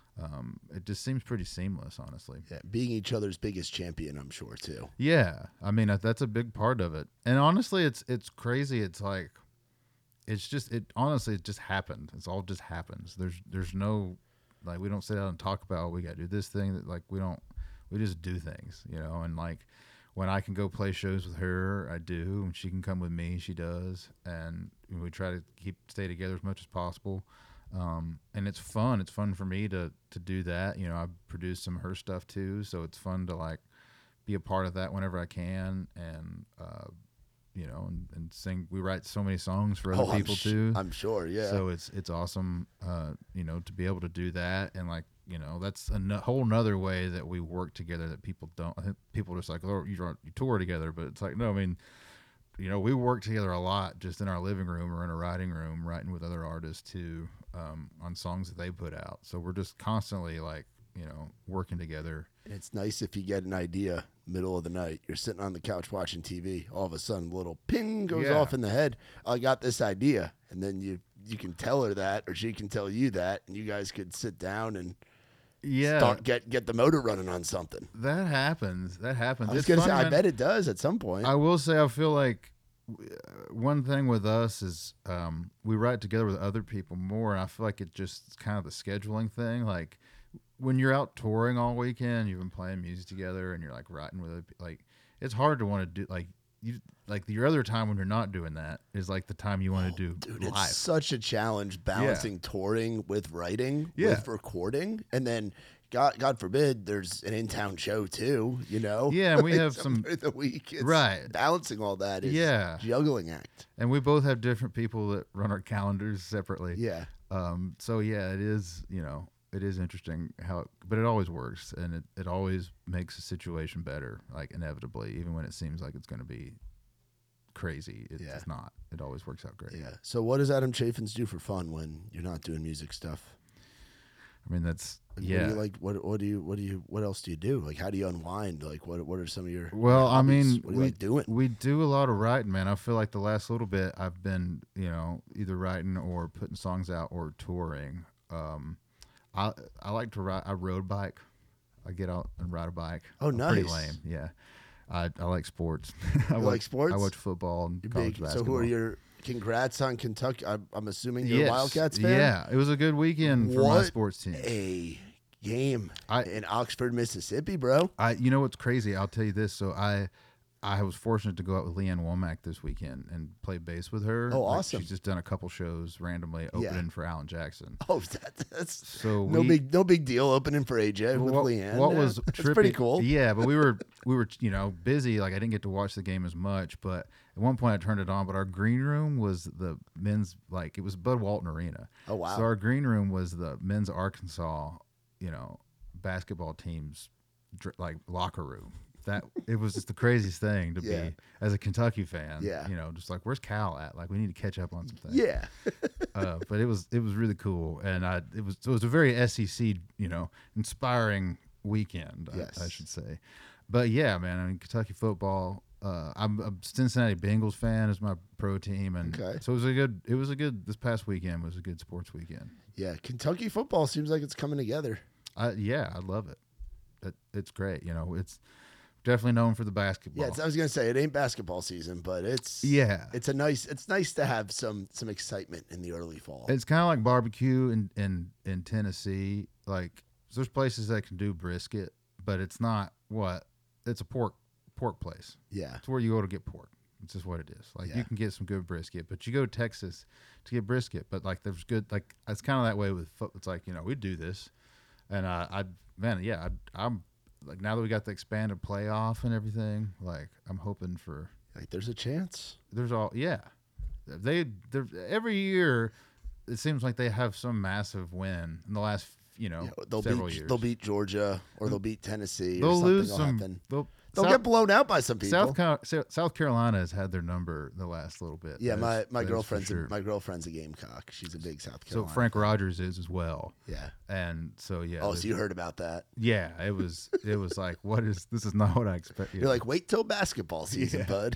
um, it just seems pretty seamless, honestly. yeah, being each other's biggest champion, I'm sure too. Yeah, I mean that- that's a big part of it, and honestly, it's it's crazy. It's like it's just it honestly it just happened. It's all just happens. There's there's no like we don't sit down and talk about we got to do this thing. That like we don't we just do things, you know, and like. When I can go play shows with her, I do. When she can come with me, she does. And we try to keep stay together as much as possible. Um, and it's fun. It's fun for me to to do that. You know, I produce some of her stuff too, so it's fun to like be a part of that whenever I can. And uh, you know, and, and sing. We write so many songs for other Oh, I'm people sh- too. I'm sure. Yeah. So it's it's awesome, uh, you know, to be able to do that, and like you know, that's a no- whole nother way that we work together that people don't. I think people are just like, oh, you don't- you tour together, but it's like no, I mean, you know, we work together a lot just in our living room or in a writing room, writing with other artists too, um, on songs that they put out. So we're just constantly like, you know, working together. It's nice if you get an idea middle of the night. You're sitting on the couch watching T V. All of a sudden, a little ping goes Yeah. off in the head. I got this idea, and then you you can tell her that, or she can tell you that, and you guys could sit down and Yeah, start get get the motor running on something. that happens. That happens. I was It's gonna say, funny, I man. bet it does at some point. I will say I feel like uh, one thing with us is um, we write together with other people more, and I feel like it just kind of the scheduling thing. Like when you're out touring all weekend, you've been playing music together, and you're like writing with other pe- like it's hard to want to do like you like your other time when you're not doing that is like the time you want to do Dude, live. it's such a challenge balancing touring with writing, Yeah. with recording, and then God, God forbid, there's an in-town show too. You know, Yeah, and we Like have some- somewhere in the week, it's Right. Balancing all that is Yeah. juggling act. And we both have different people that run our calendars separately. Yeah, Um, so yeah, it is, you know, it is interesting how, it, but it always works, and it, it always makes the situation better, like inevitably, even when it seems like it's going to be crazy. It's Yeah. not. It always works out great. Yeah. So what does Adam Chaffins do for fun when you're not doing music stuff? I mean, that's Like, yeah. What do you like? What What do you What do you What else do you do? Like, how do you unwind? Like, what What are some of your Well, your I hobbies? mean, what do you we like doing? we do a lot of writing, man. I feel like the last little bit I've been, you know, either writing or putting songs out or touring. Um, I I like to ride. I road bike. I get out and ride a bike. Oh, I'm Pretty nice. lame. Yeah. I I like sports. I You watch, like sports? I watch football and You're college big. basketball. So who are your? Congrats on Kentucky. I'm, I'm assuming you're Yes. a Wildcats fan. Yeah, it was a good weekend for my What sports team. A game I- in Oxford, Mississippi, bro. I, you know what's crazy? I'll tell you this. So I, I was fortunate to go out with Leanne Womack this weekend and play bass with her. Oh, Like, awesome. She's just done a couple shows randomly opening for Alan Jackson. Oh, that, that's So no we, big no big deal opening for A J with what, Leanne. What Yeah, was that's trippy, pretty cool. Yeah, but we were we were you know busy. Like I didn't get to watch the game as much. But at one point I turned it on. But our green room was the men's like it was Bud Walton Arena. Oh, wow. So our green room was the men's Arkansas, you know, basketball team's dr- like locker room. That it was just the craziest thing to Yeah. be as a Kentucky fan. Yeah. You know, just like where's Cal at? Like we need to catch up on some things. Yeah. uh, but it was it was really cool, and I it was it was a very S E C, you know, inspiring weekend. Yes. I, I should say. But yeah, man, I mean Kentucky football. Uh, I'm a Cincinnati Bengals fan is my pro team, and Okay. so it was a good. It was a good. This past weekend was a good sports weekend. Yeah. Kentucky football seems like it's coming together. I yeah, I love it. it. It's great. You know, it's definitely known for the basketball. Yeah, it's, I was gonna say it ain't basketball season, but it's Yeah. it's a nice it's nice to have some some excitement in the early fall. It's kind of like barbecue in, in, in Tennessee. Like there's places that can do brisket, but it's not what it's a pork pork place. Yeah. It's where you go to get pork. It's just what it is. Like Yeah. you can get some good brisket, but you go to Texas to get brisket. But like there's good like it's kind of that way with foot. It's like you know we do this, and uh, I man yeah I, I'm like now that we got the expanded playoff and everything. Like I'm hoping for Like there's a chance. there's all yeah they they're every year it seems like they have some massive win in the last you know Yeah, they'll several beat years. they'll beat Georgia or they'll beat Tennessee. They'll or something lose will some. happen. They'll, They'll South, get blown out by some people. South, Car- Sa- South Carolina has had their number the last little bit. yeah, That my, is- my that is for girlfriend's sure. a, my girlfriend's a Gamecock. She's a big South So Carolina. Frank Rogers is as well, Yeah. and so yeah. Oh, this- so you heard about that? yeah, it was it was like what is this is not what I expected. You're like, wait till basketball season, Yeah. bud.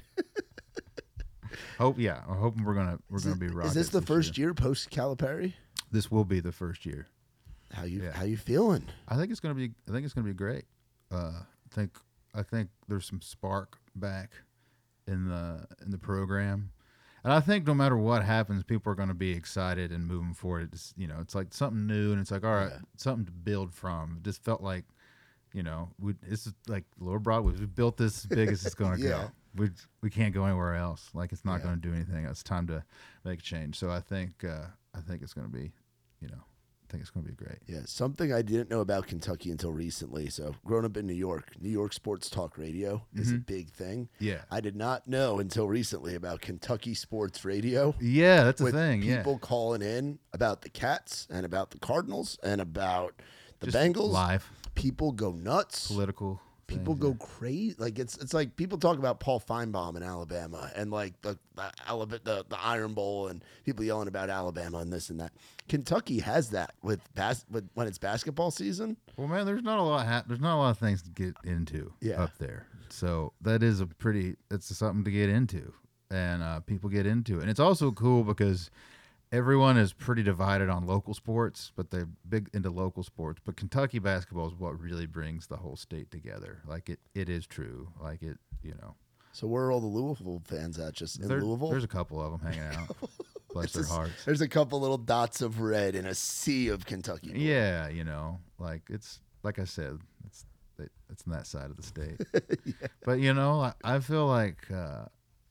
hope yeah, I'm hoping we're gonna we're Is gonna it- be Is Rockets this the first year. year post Calipari? This will be the first year. How you Yeah. how you feeling? I think it's gonna be. I think it's gonna be great. Uh, I think. I think there's some spark back in the in the program, and I think no matter what happens, people are gonna be excited and moving forward. It's you know, it's like something new, and it's like all right, Yeah. something to build from. It just felt like, you know, we this is like Lower Broadway. We built this as big as it's gonna Yeah. go. We we can't go anywhere else. Like it's not Yeah. gonna do anything. It's time to make a change. So I think uh, I think it's gonna be, you know. I think it's going to be great. Yeah, something I didn't know about Kentucky until recently. So, growing up in New York, New York sports talk radio is a big thing. Yeah. I did not know until recently about Kentucky sports radio. Yeah, that's a with thing. Yeah. people calling in about the Cats and about the Cardinals and about the Just Bengals. live, People go nuts. political. People things, go yeah. crazy. Like it's it's like people talk about Paul Feinbaum in Alabama and like the the, Alabama, the the Iron Bowl and people yelling about Alabama and this and that. Kentucky has that with bas- with when it's basketball season. Well, man, there's not a lot. Ha- there's not a lot of things to get into Yeah. up there. So that is a pretty. It's something to get into, and uh, people get into it. And it's also cool because everyone is pretty divided on local sports, but they're big into local sports. But Kentucky basketball is what really brings the whole state together. Like it, it is true. Like it, you know. So where are all the Louisville fans at? Just in There- Louisville? There's a couple of them hanging out. Bless It's their just- hearts. There's a couple little dots of red in a sea of Kentucky. blue. Yeah, you know, like it's like I said, it's it, it's on that side of the state. But you know, I, I feel like uh,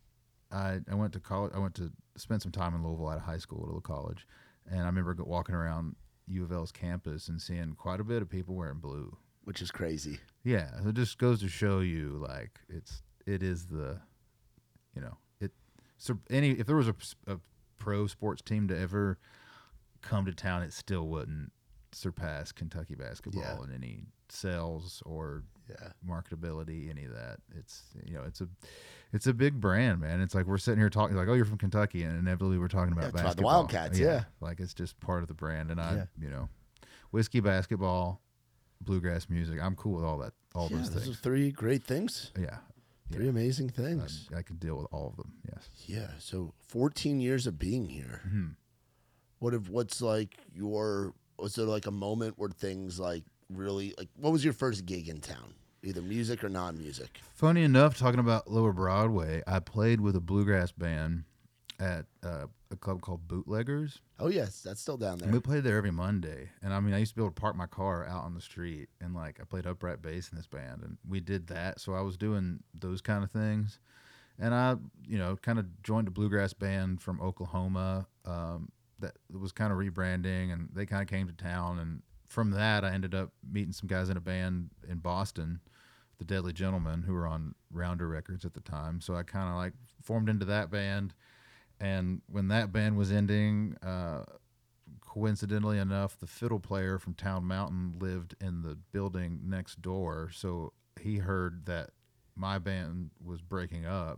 I I went to college. I went to spend some time in Louisville at a high school, a little college, and I remember go- walking around U of L's campus and seeing quite a bit of people wearing blue. Which is crazy. Yeah, it just goes to show you, like it's it is the, you know, it. So any if there was a, a pro sports team to ever come to town, it still wouldn't surpass Kentucky basketball Yeah. in any sales or Yeah. marketability, any of that. It's you know, it's a it's a big brand, man. It's like we're sitting here talking like, oh, you're from Kentucky, and inevitably we're talking about Yeah, it's about basketball. the Wildcats, yeah. Like it's just part of the brand. And I, Yeah. you know, whiskey, basketball, bluegrass music. I'm cool with all that, all Yeah, those those are things. three great things. Yeah, Three yeah. amazing things. I, I can deal with all of them. Yes. Yeah. So fourteen years of being here. Hmm. What if what's like your was there like a moment where things like really like what was your first gig in town? Either music or non music. Funny enough, talking about Lower Broadway, I played with a bluegrass band at uh, a club called Bootleggers. Oh yes, that's still down there. And we played there every Monday. And I mean, I used to be able to park my car out on the street, and like I played upright bass in this band, and we did that. So I was doing those kind of things. And I, you know, kind of joined a bluegrass band from Oklahoma um, that was kind of rebranding, and they kind of came to town. And from that, I ended up meeting some guys in a band in Boston, the Deadly Gentlemen, who were on Rounder Records at the time. So I kind of like formed into that band. And when that band was ending, uh, coincidentally enough, the fiddle player from Town Mountain lived in the building next door. So he heard that my band was breaking up.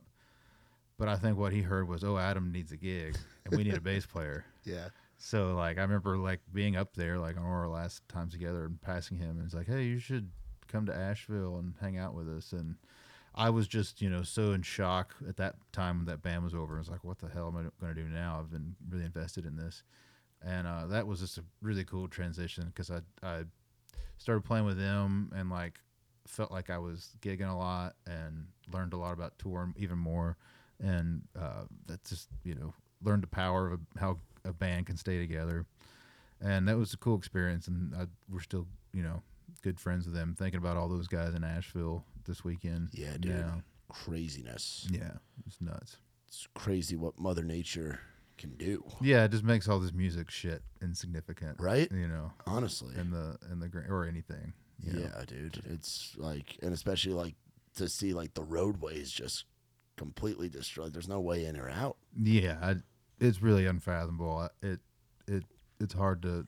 But I think what he heard was, oh, Adam needs a gig and we need a bass player. Yeah. So like I remember like being up there like on our last time together and passing him, and he's like, hey, you should come to Asheville and hang out with us. And I was just, you know, so in shock at that time when that band was over. I was like, what the hell am I going to do now? I've been really invested in this. And uh, that was just a really cool transition because I, I started playing with them and like felt like I was gigging a lot and learned a lot about touring even more. And uh, that's just, you know, learned the power of a, how a band can stay together. And that was a cool experience. And I, we're still, you know, good friends with them, thinking about all those guys in Asheville this weekend. Yeah, dude. Yeah, Craziness. yeah, it's nuts. It's crazy what Mother Nature can do. Yeah, it just makes all this music shit insignificant, Right? You know, Honestly. in the in the gra- or anything. you know. Yeah, dude. It's like, and especially like to see like the roadways just completely destroyed. There's no way in or out. Yeah, I, it's really unfathomable. I- It it it's hard to.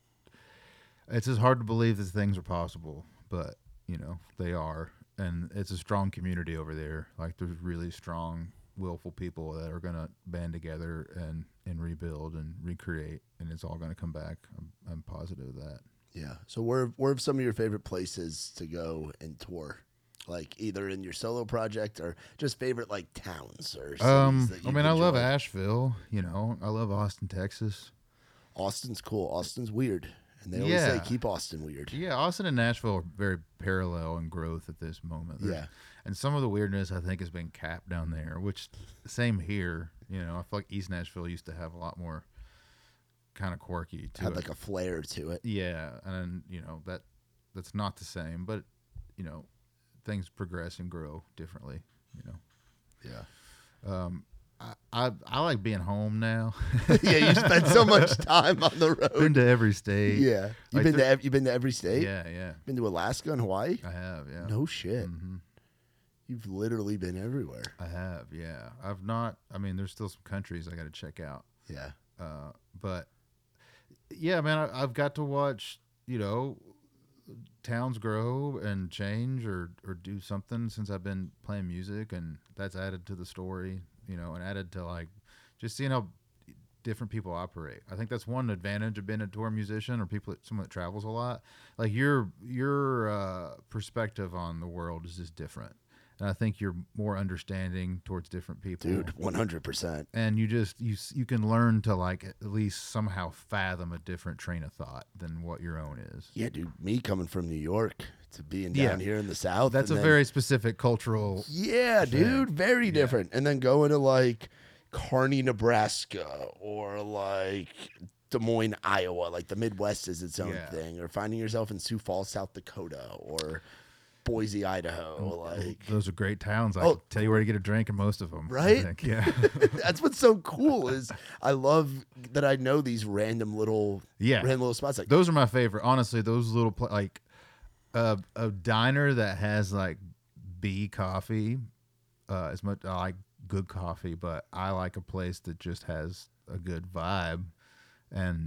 It's just hard to believe that things are possible, but you know they are, and it's a strong community over there. Like there's really strong, willful people that are gonna band together and and rebuild and recreate, and it's all gonna come back. I'm I'm positive of that. Yeah. So where where are some of your favorite places to go and tour? Like either in your solo project or just favorite like towns or cities Um, that I you've mean, I love enjoyed? Asheville. You know, I love Austin, Texas. Austin's cool. Austin's weird. And they always Yeah. say keep Austin weird. Yeah, Austin and Nashville are very parallel in growth at this moment. There's- Yeah. And some of the weirdness I think has been capped down there, which same here. You know, I feel like East Nashville used to have a lot more kind of quirky to Had it. like a flair to it. Yeah, and you know that that's not the same, but you know things progress and grow differently. You know, Yeah. um, I, I I like being home now. Yeah, you spend so much time on the road. Been to every state. Yeah. You've Like been there- to ev- you've been to every state? Yeah, yeah, Been to Alaska and Hawaii? I have. Yeah, No shit. hmm You've literally been everywhere. I have. Yeah, I've not. I mean, there's still some countries I got to check out. Yeah. Uh, but yeah, man, I, I've got to watch, you know, towns grow and change or, or do something since I've been playing music, and that's added to the story, you know, and added to like just seeing how different people operate. I think that's one advantage of being a tour musician or people that, someone that travels a lot. Like your your uh, perspective on the world is just different. And I think you're more understanding towards different people. Dude, one hundred percent. And you just you s- you can learn to like at least somehow fathom a different train of thought than what your own is. Yeah, dude, me coming from New York to being Yeah. down here in the South. That's a and then- very specific cultural. Yeah, dude, very Yeah. different. And then going to like Kearney, Nebraska, or like Des Moines, Iowa, like the Midwest is its own Yeah. thing, or finding yourself in Sioux Falls, South Dakota, or Boise, Idaho. Like, Those are great towns. I Oh. can tell you where to get a drink in most of them. I Right? think. Yeah. that's what's so cool is I love that I know these random little, Yeah. random little spots. Like, Those are my favorite. Honestly, those little pla- like uh, a diner that has like bee coffee. Uh, as much I like good coffee, but I like a place that just has a good vibe, and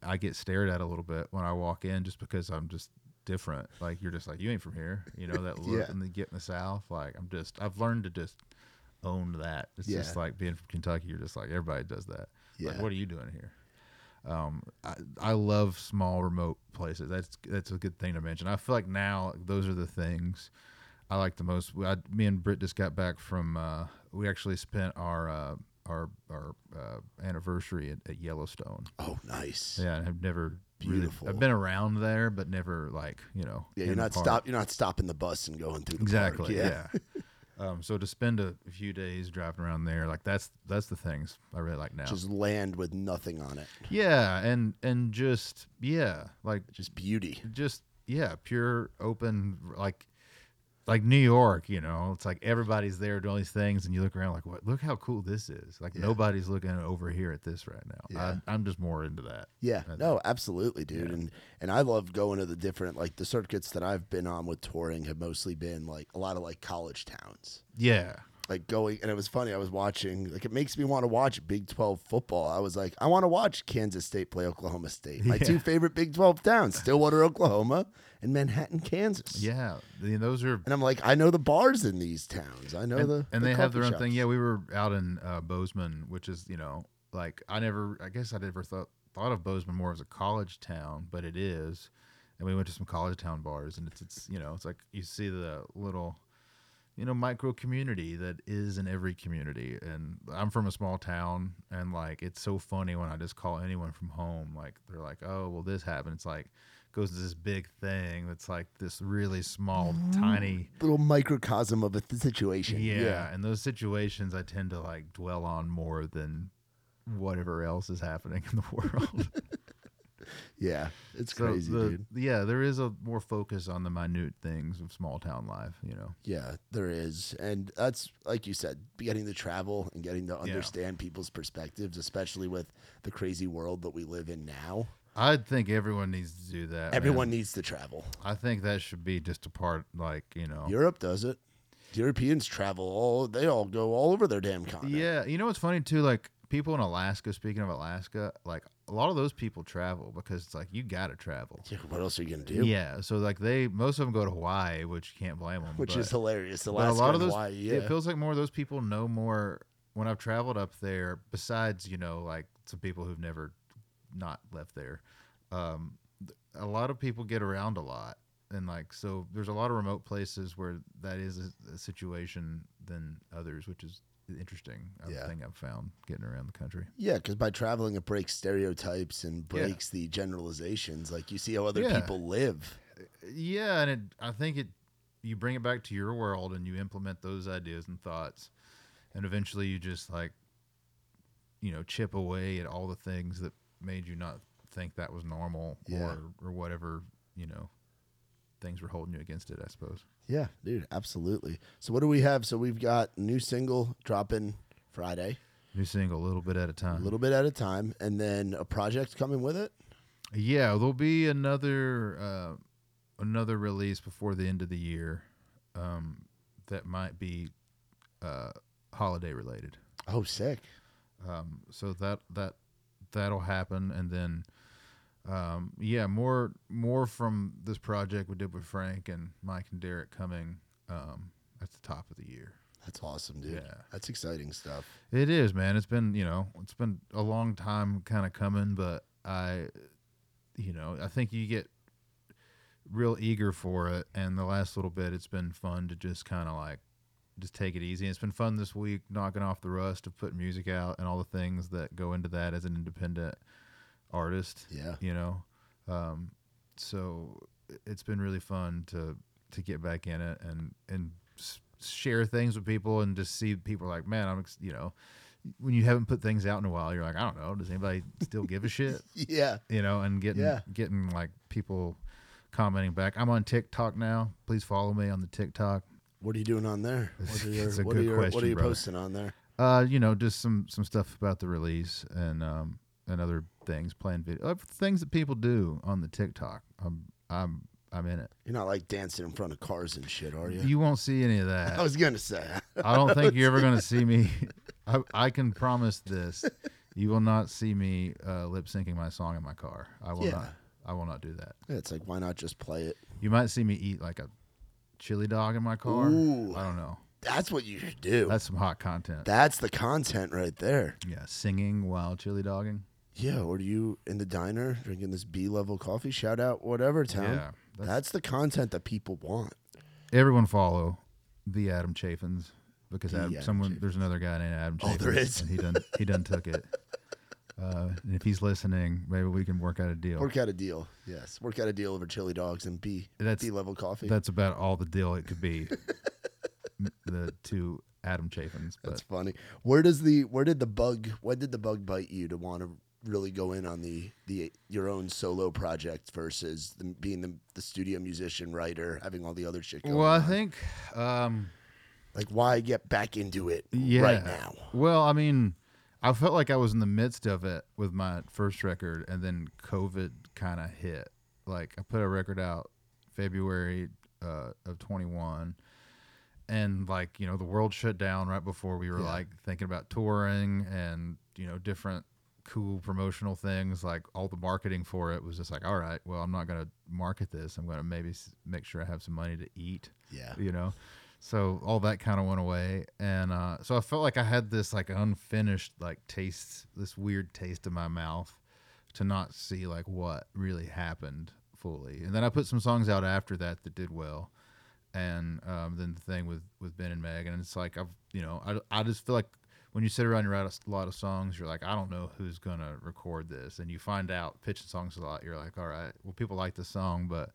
I get stared at a little bit when I walk in just because I'm just different. Like you're just like, you ain't from here, you know, that look Yeah. and the get in the South. Like I'm just, I've learned to just own that. It's Yeah. just like being from Kentucky. You're just like, everybody does that. Like, Yeah. what are you doing here? Um, I, I love small remote places. That's that's a good thing to mention. I feel like now those are the things I like the most. I, me and Britt just got back from. Uh, we actually spent our uh, our our uh, anniversary at, at Yellowstone. Oh, nice. Yeah, and I've never Beautiful. really. I've been around there, but never like you know. Yeah, in you're the not park. stop. You're not stopping the bus and going through the Exactly. park. Yeah. um, so to spend a, a few days driving around there, like that's that's the things I really like now. Just land with nothing on it. Yeah, and and just yeah, like Just beauty. just yeah, pure open like like New York, you know. It's like everybody's there doing all these things, and you look around like, what? Look how cool this is. Like Yeah. nobody's looking over here at this right now. Yeah. I, I'm just more into that. Yeah, I no, absolutely, dude. Yeah. And and I love going to the different like the circuits that I've been on with touring have mostly been like a lot of like college towns. Yeah, Like going and it was funny, I was watching like it makes me want to watch Big twelve football. I was like, I want to watch Kansas State play Oklahoma State. My Yeah. two favorite Big twelve towns, Stillwater, Oklahoma, and Manhattan, Kansas. yeah. I mean, those are And I'm like, I know the bars in these towns. I know and, the and the they have their coffee own thing. shops. Yeah, we were out in uh, Bozeman, which is you know like I never, I guess I never thought thought of Bozeman more as a college town, but it is. And we went to some college town bars, and it's it's you know it's like you see the little, you know, micro community that is in every community. And I'm from a small town, and like it's so funny when I just call anyone from home, like they're like, oh well, this happened. It's like goes to this big thing that's like this really small, tiny. Little microcosm of a th- situation. Yeah, yeah. and those situations I tend to like dwell on more than whatever else is happening in the world. Yeah, it's So crazy, the- dude. Yeah, there is a more focus on the minute things of small town life, you know. Yeah, there is. And that's, like you said, getting to travel and getting to understand people's perspectives, especially with the crazy world that we live in now. I think everyone needs to do that. Everyone man. needs to travel. I think that should be just a part, like, you know. Europe does it. Europeans travel all, they all go all over their damn continent. Yeah, you know what's funny too? Like people in Alaska. Speaking of Alaska, like a lot of those people travel because it's like you got to travel. Yeah, what else are you going to do? Yeah, so like they most of them go to Hawaii, which you can't blame them. Which but, is hilarious. but Alaska a lot of and those, Hawaii, yeah. it feels like more of those people know more. When I've traveled up there, besides you know like some people who've never not left there, um, th- a lot of people get around a lot. And like so, there's a lot of remote places where that is a, a situation than others, which is interesting. A Yeah. thing I've found getting around the country. Yeah, because by traveling, it breaks stereotypes and Yeah. breaks the generalizations. Like you see how other Yeah. people live. Yeah, and it, I think it you bring it back to your world and you implement those ideas and thoughts, and eventually you just like you know chip away at all the things that made you not think that was normal Yeah. or or whatever you know things were holding you against it, I suppose. Yeah, dude, absolutely. So what do we have? So we've got a new single dropping Friday, New single, a little bit at a a time. little bit at a time, and then a project coming with it. Yeah, there'll be another uh, another release before the end of the year um, that might be uh, holiday related. Oh, sick. Um, so that that that'll happen, and then um, yeah, more more from this project we did with Frank and Mike and Derek coming um, at the top of the year. That's awesome, dude. Yeah. That's exciting stuff. It is, man. It's been you know it's been a long time kind of coming, but I you know I think you get real eager for it, and the last little bit it's been fun to just kind of like just take it easy. And it's been fun this week knocking off the rust of putting music out and all the things that go into that as an independent artist. Yeah. You know, um, so it's been really fun to to get back in it and and s- share things with people and just see people like, man, I'm ex- you know, when you haven't put things out in a while, you're like, I don't know, does anybody still give a shit? Yeah. You know, and getting Yeah. getting like people commenting back. I'm on TikTok now. Please follow me on the TikTok. What are you doing on there? What are your, It's a what good are your, what question, are you brother. posting on there? Uh, you know, just some some stuff about the release and um and other things, playing video, uh, things that people do on the TikTok. I'm I'm I'm in it. You're not like dancing in front of cars and shit, are you? You won't see any of I that. was gonna say. I don't think you're ever going to see me. I, I can promise this. You will not see me uh, lip syncing my song in my car. I will Yeah. not. I will not do that. Yeah, it's like, why not just play it? You might see me eat like a chili dog in my car. Ooh. I don't know. That's what you should do. That's some hot content. That's the content right there. Yeah, singing while chili dogging. Yeah, or you in the diner drinking this B-level coffee, shout out whatever town. Yeah, that's, that's- the content that people want. Everyone follow the Adam Chafins because The Adam, Adam someone Chafins. there's another guy named Adam Oh, Chafins. there is? And he done he done took it. Uh, and if he's listening, maybe we can work out a deal. Work out a deal. Yes, work out a deal over chili dogs and B That's- B-level coffee. That's about all the deal it could be. M- the two Adam Chafins, but That's funny. Where does the where did the bug when did the bug bite you to want to really go in on the the your own solo project versus the, being the, the studio musician, writer, having all the other shit going well, I on? think um, Like, why get back into it yeah. right now? Well, I mean, I felt like I was in the midst of it with my first record, and then COVID kind of hit. Like, I put a record out February uh, of twenty-one, and like, you know, the world shut down right before we were Yeah. like thinking about touring and, you know, different cool promotional things. Like, all the marketing for it was just like, all right, well, I'm not going to market this. I'm going to maybe s- make sure I have some money to eat. Yeah. You know, so all that kind of went away, and uh, so I felt like I had this like unfinished like taste, this weird taste in my mouth, to not see like what really happened fully. And then I put some songs out after that that did well, and um, then the thing with with Ben and Meg, and it's like I've you know I I just feel like when you sit around and write a lot of songs, you're like, I don't know who's gonna record this, and you find out pitching songs a lot. You're like, all right, well, people like the song, but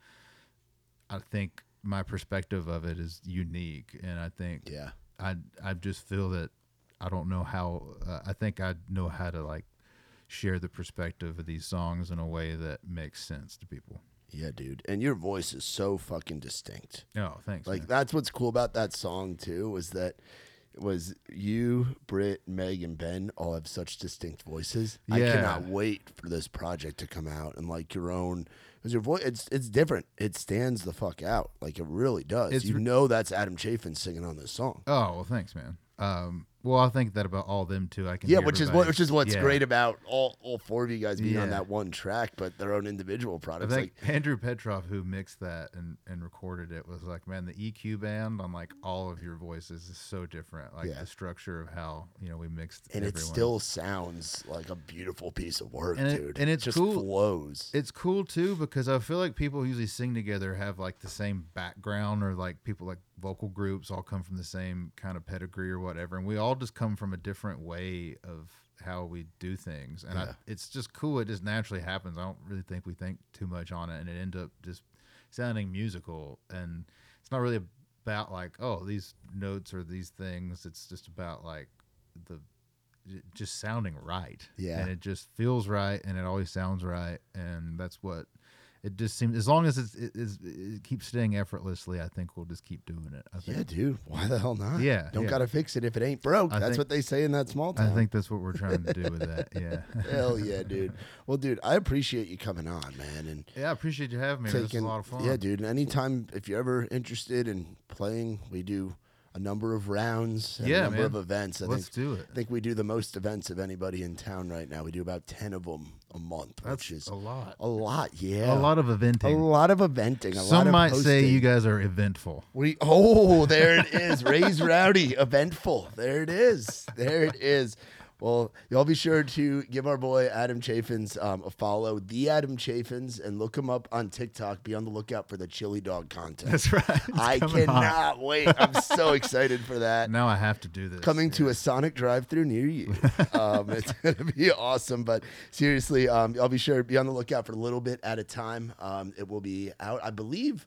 I think my perspective of it is unique, and I think Yeah. I I just feel that I don't know how uh, I think I know how to like share the perspective of these songs in a way that makes sense to people. Yeah, dude. And your voice is so fucking distinct. Oh, thanks. Like man. that's what's cool about that song too, was that it was you, Britt, Meg, and Ben all have such distinct voices. I Yeah. cannot wait for this project to come out and like your own, because your voice it's it's different. It stands the fuck out. Like it really does. It's you re- know that's Adam Chafin singing on this song. Oh well, thanks, man. Um, well, I think that about all them too. I can Yeah, hear which is what everybody- which is what's yeah. great about all all four of you guys being on Yeah. that one track, but their own individual I products. think Like Andrew Petrov, who mixed that and, and recorded it, was like, man, the E Q band on like all of your voices is so different. Like Yeah. the structure of how you know we mixed, and it everyone. still sounds like a beautiful piece of work, And it- dude. and it's it just cool. flows. It's cool too because I feel like people who usually sing together have like the same background, or like people like vocal groups all come from the same kind of pedigree or whatever, and we all just come from a different way of how we do things, and Yeah. I, it's just cool. It just naturally happens. I don't really think we think too much on it, and it ends up just sounding musical. And it's not really about like, oh, these notes or these things. It's just about like the j- just sounding right. Yeah. And it just feels right, and it always sounds right, and that's what it just seems. As long as it's, it, is it keeps staying effortlessly, I think we'll just keep doing it. I think. Yeah, dude. Why the hell not? Yeah, Don't yeah. gotta fix it if it ain't broke. I That's think- what they say in that small I town. think that's what we're trying to do with that. Yeah. Hell yeah, dude. Well, dude, I appreciate you coming on, man, and Yeah, I appreciate you having me. This was a taking lot of fun. Yeah, dude. And anytime if you're ever interested in playing, we do a number of rounds, and Yeah, a number man. of events. I Let's think do it. I think we do the most events of anybody in town right now. We do about ten of them a month, That's which is a lot. a lot. Yeah, A lot of a eventing. lot of eventing. A lot Some of might say hosting. you guys are eventful. We oh, there it is. Raise Rowdy, eventful. There it is. There it is. Well, y'all be sure to give our boy Adam Chafins um, a follow, the Adam Chafins, and look him up on TikTok. Be on the lookout for the chili dog content. That's right. It's I coming on. cannot wait. I'm so excited for that. Now I have to do this. Coming to Yeah. a Sonic drive-through near you. Um, it's gonna be awesome. But seriously, um, I'll be sure to be on the lookout for a little bit at a time. Um, it will be out, I believe.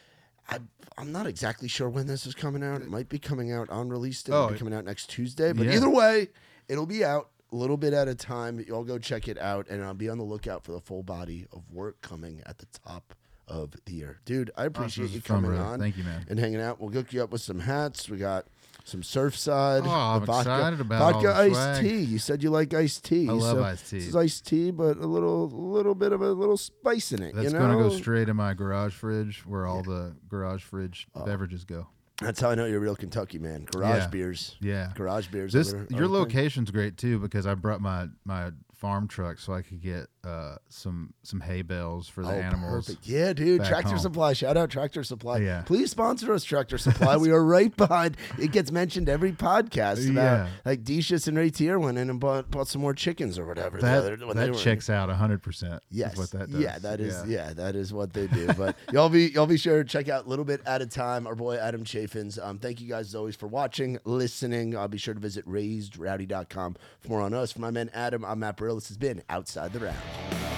I, I'm not exactly sure when this is coming out. It might be coming out on release day. It Oh, might be it- coming out next Tuesday. But Yeah. either way, it'll be out a little bit at a time. Y'all go check it out, and I'll be on the lookout for the full body of work coming at the top of the year. Dude, I appreciate this you is fun, coming brother. on. Thank you, man. And hanging out. We'll hook you up with some hats. We got some Surfside. Oh, I'm the vodka, excited about all vodka the iced swag. tea. You said you like iced tea. I love so iced tea. This is iced tea, but a little, little bit of a little spice in it. That's you know? gonna go straight in my garage fridge, where all the garage fridge beverages go. That's how I know you're a real Kentucky man. Garage Yeah. beers. Yeah. Garage beers. This are- are your a thing. location's great too because I brought my my farm truck so I could get uh, some some hay bales for the Oh, animals. perfect. Yeah, dude. back Tractor home. Supply. Shout out Tractor Supply. Yeah. Please sponsor us, Tractor Supply. We are right behind. It gets mentioned every podcast about Yeah. like Decius and Ray Tier went in and bought, bought some more chickens or whatever. the That other- when they that were- checks out a hundred percent. Yes. What that does. Yeah, that is yeah. that is what they do. But y'all be y'all be sure to check out a little bit at a time. Our boy Adam Chaffins. Um, thank you guys as always for watching, listening. I'll be sure to visit raised rowdy dot com for more on us. For my man Adam, I'm Matt Burrill. This has been Outside the Round.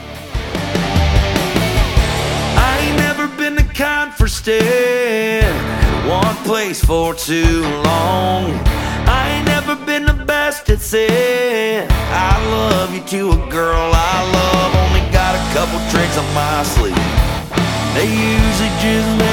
I ain't never been the kind for staying in one place for too long. I ain't never been the best at saying I love you to a girl I love. Only got a couple tricks on my sleeve. They usually just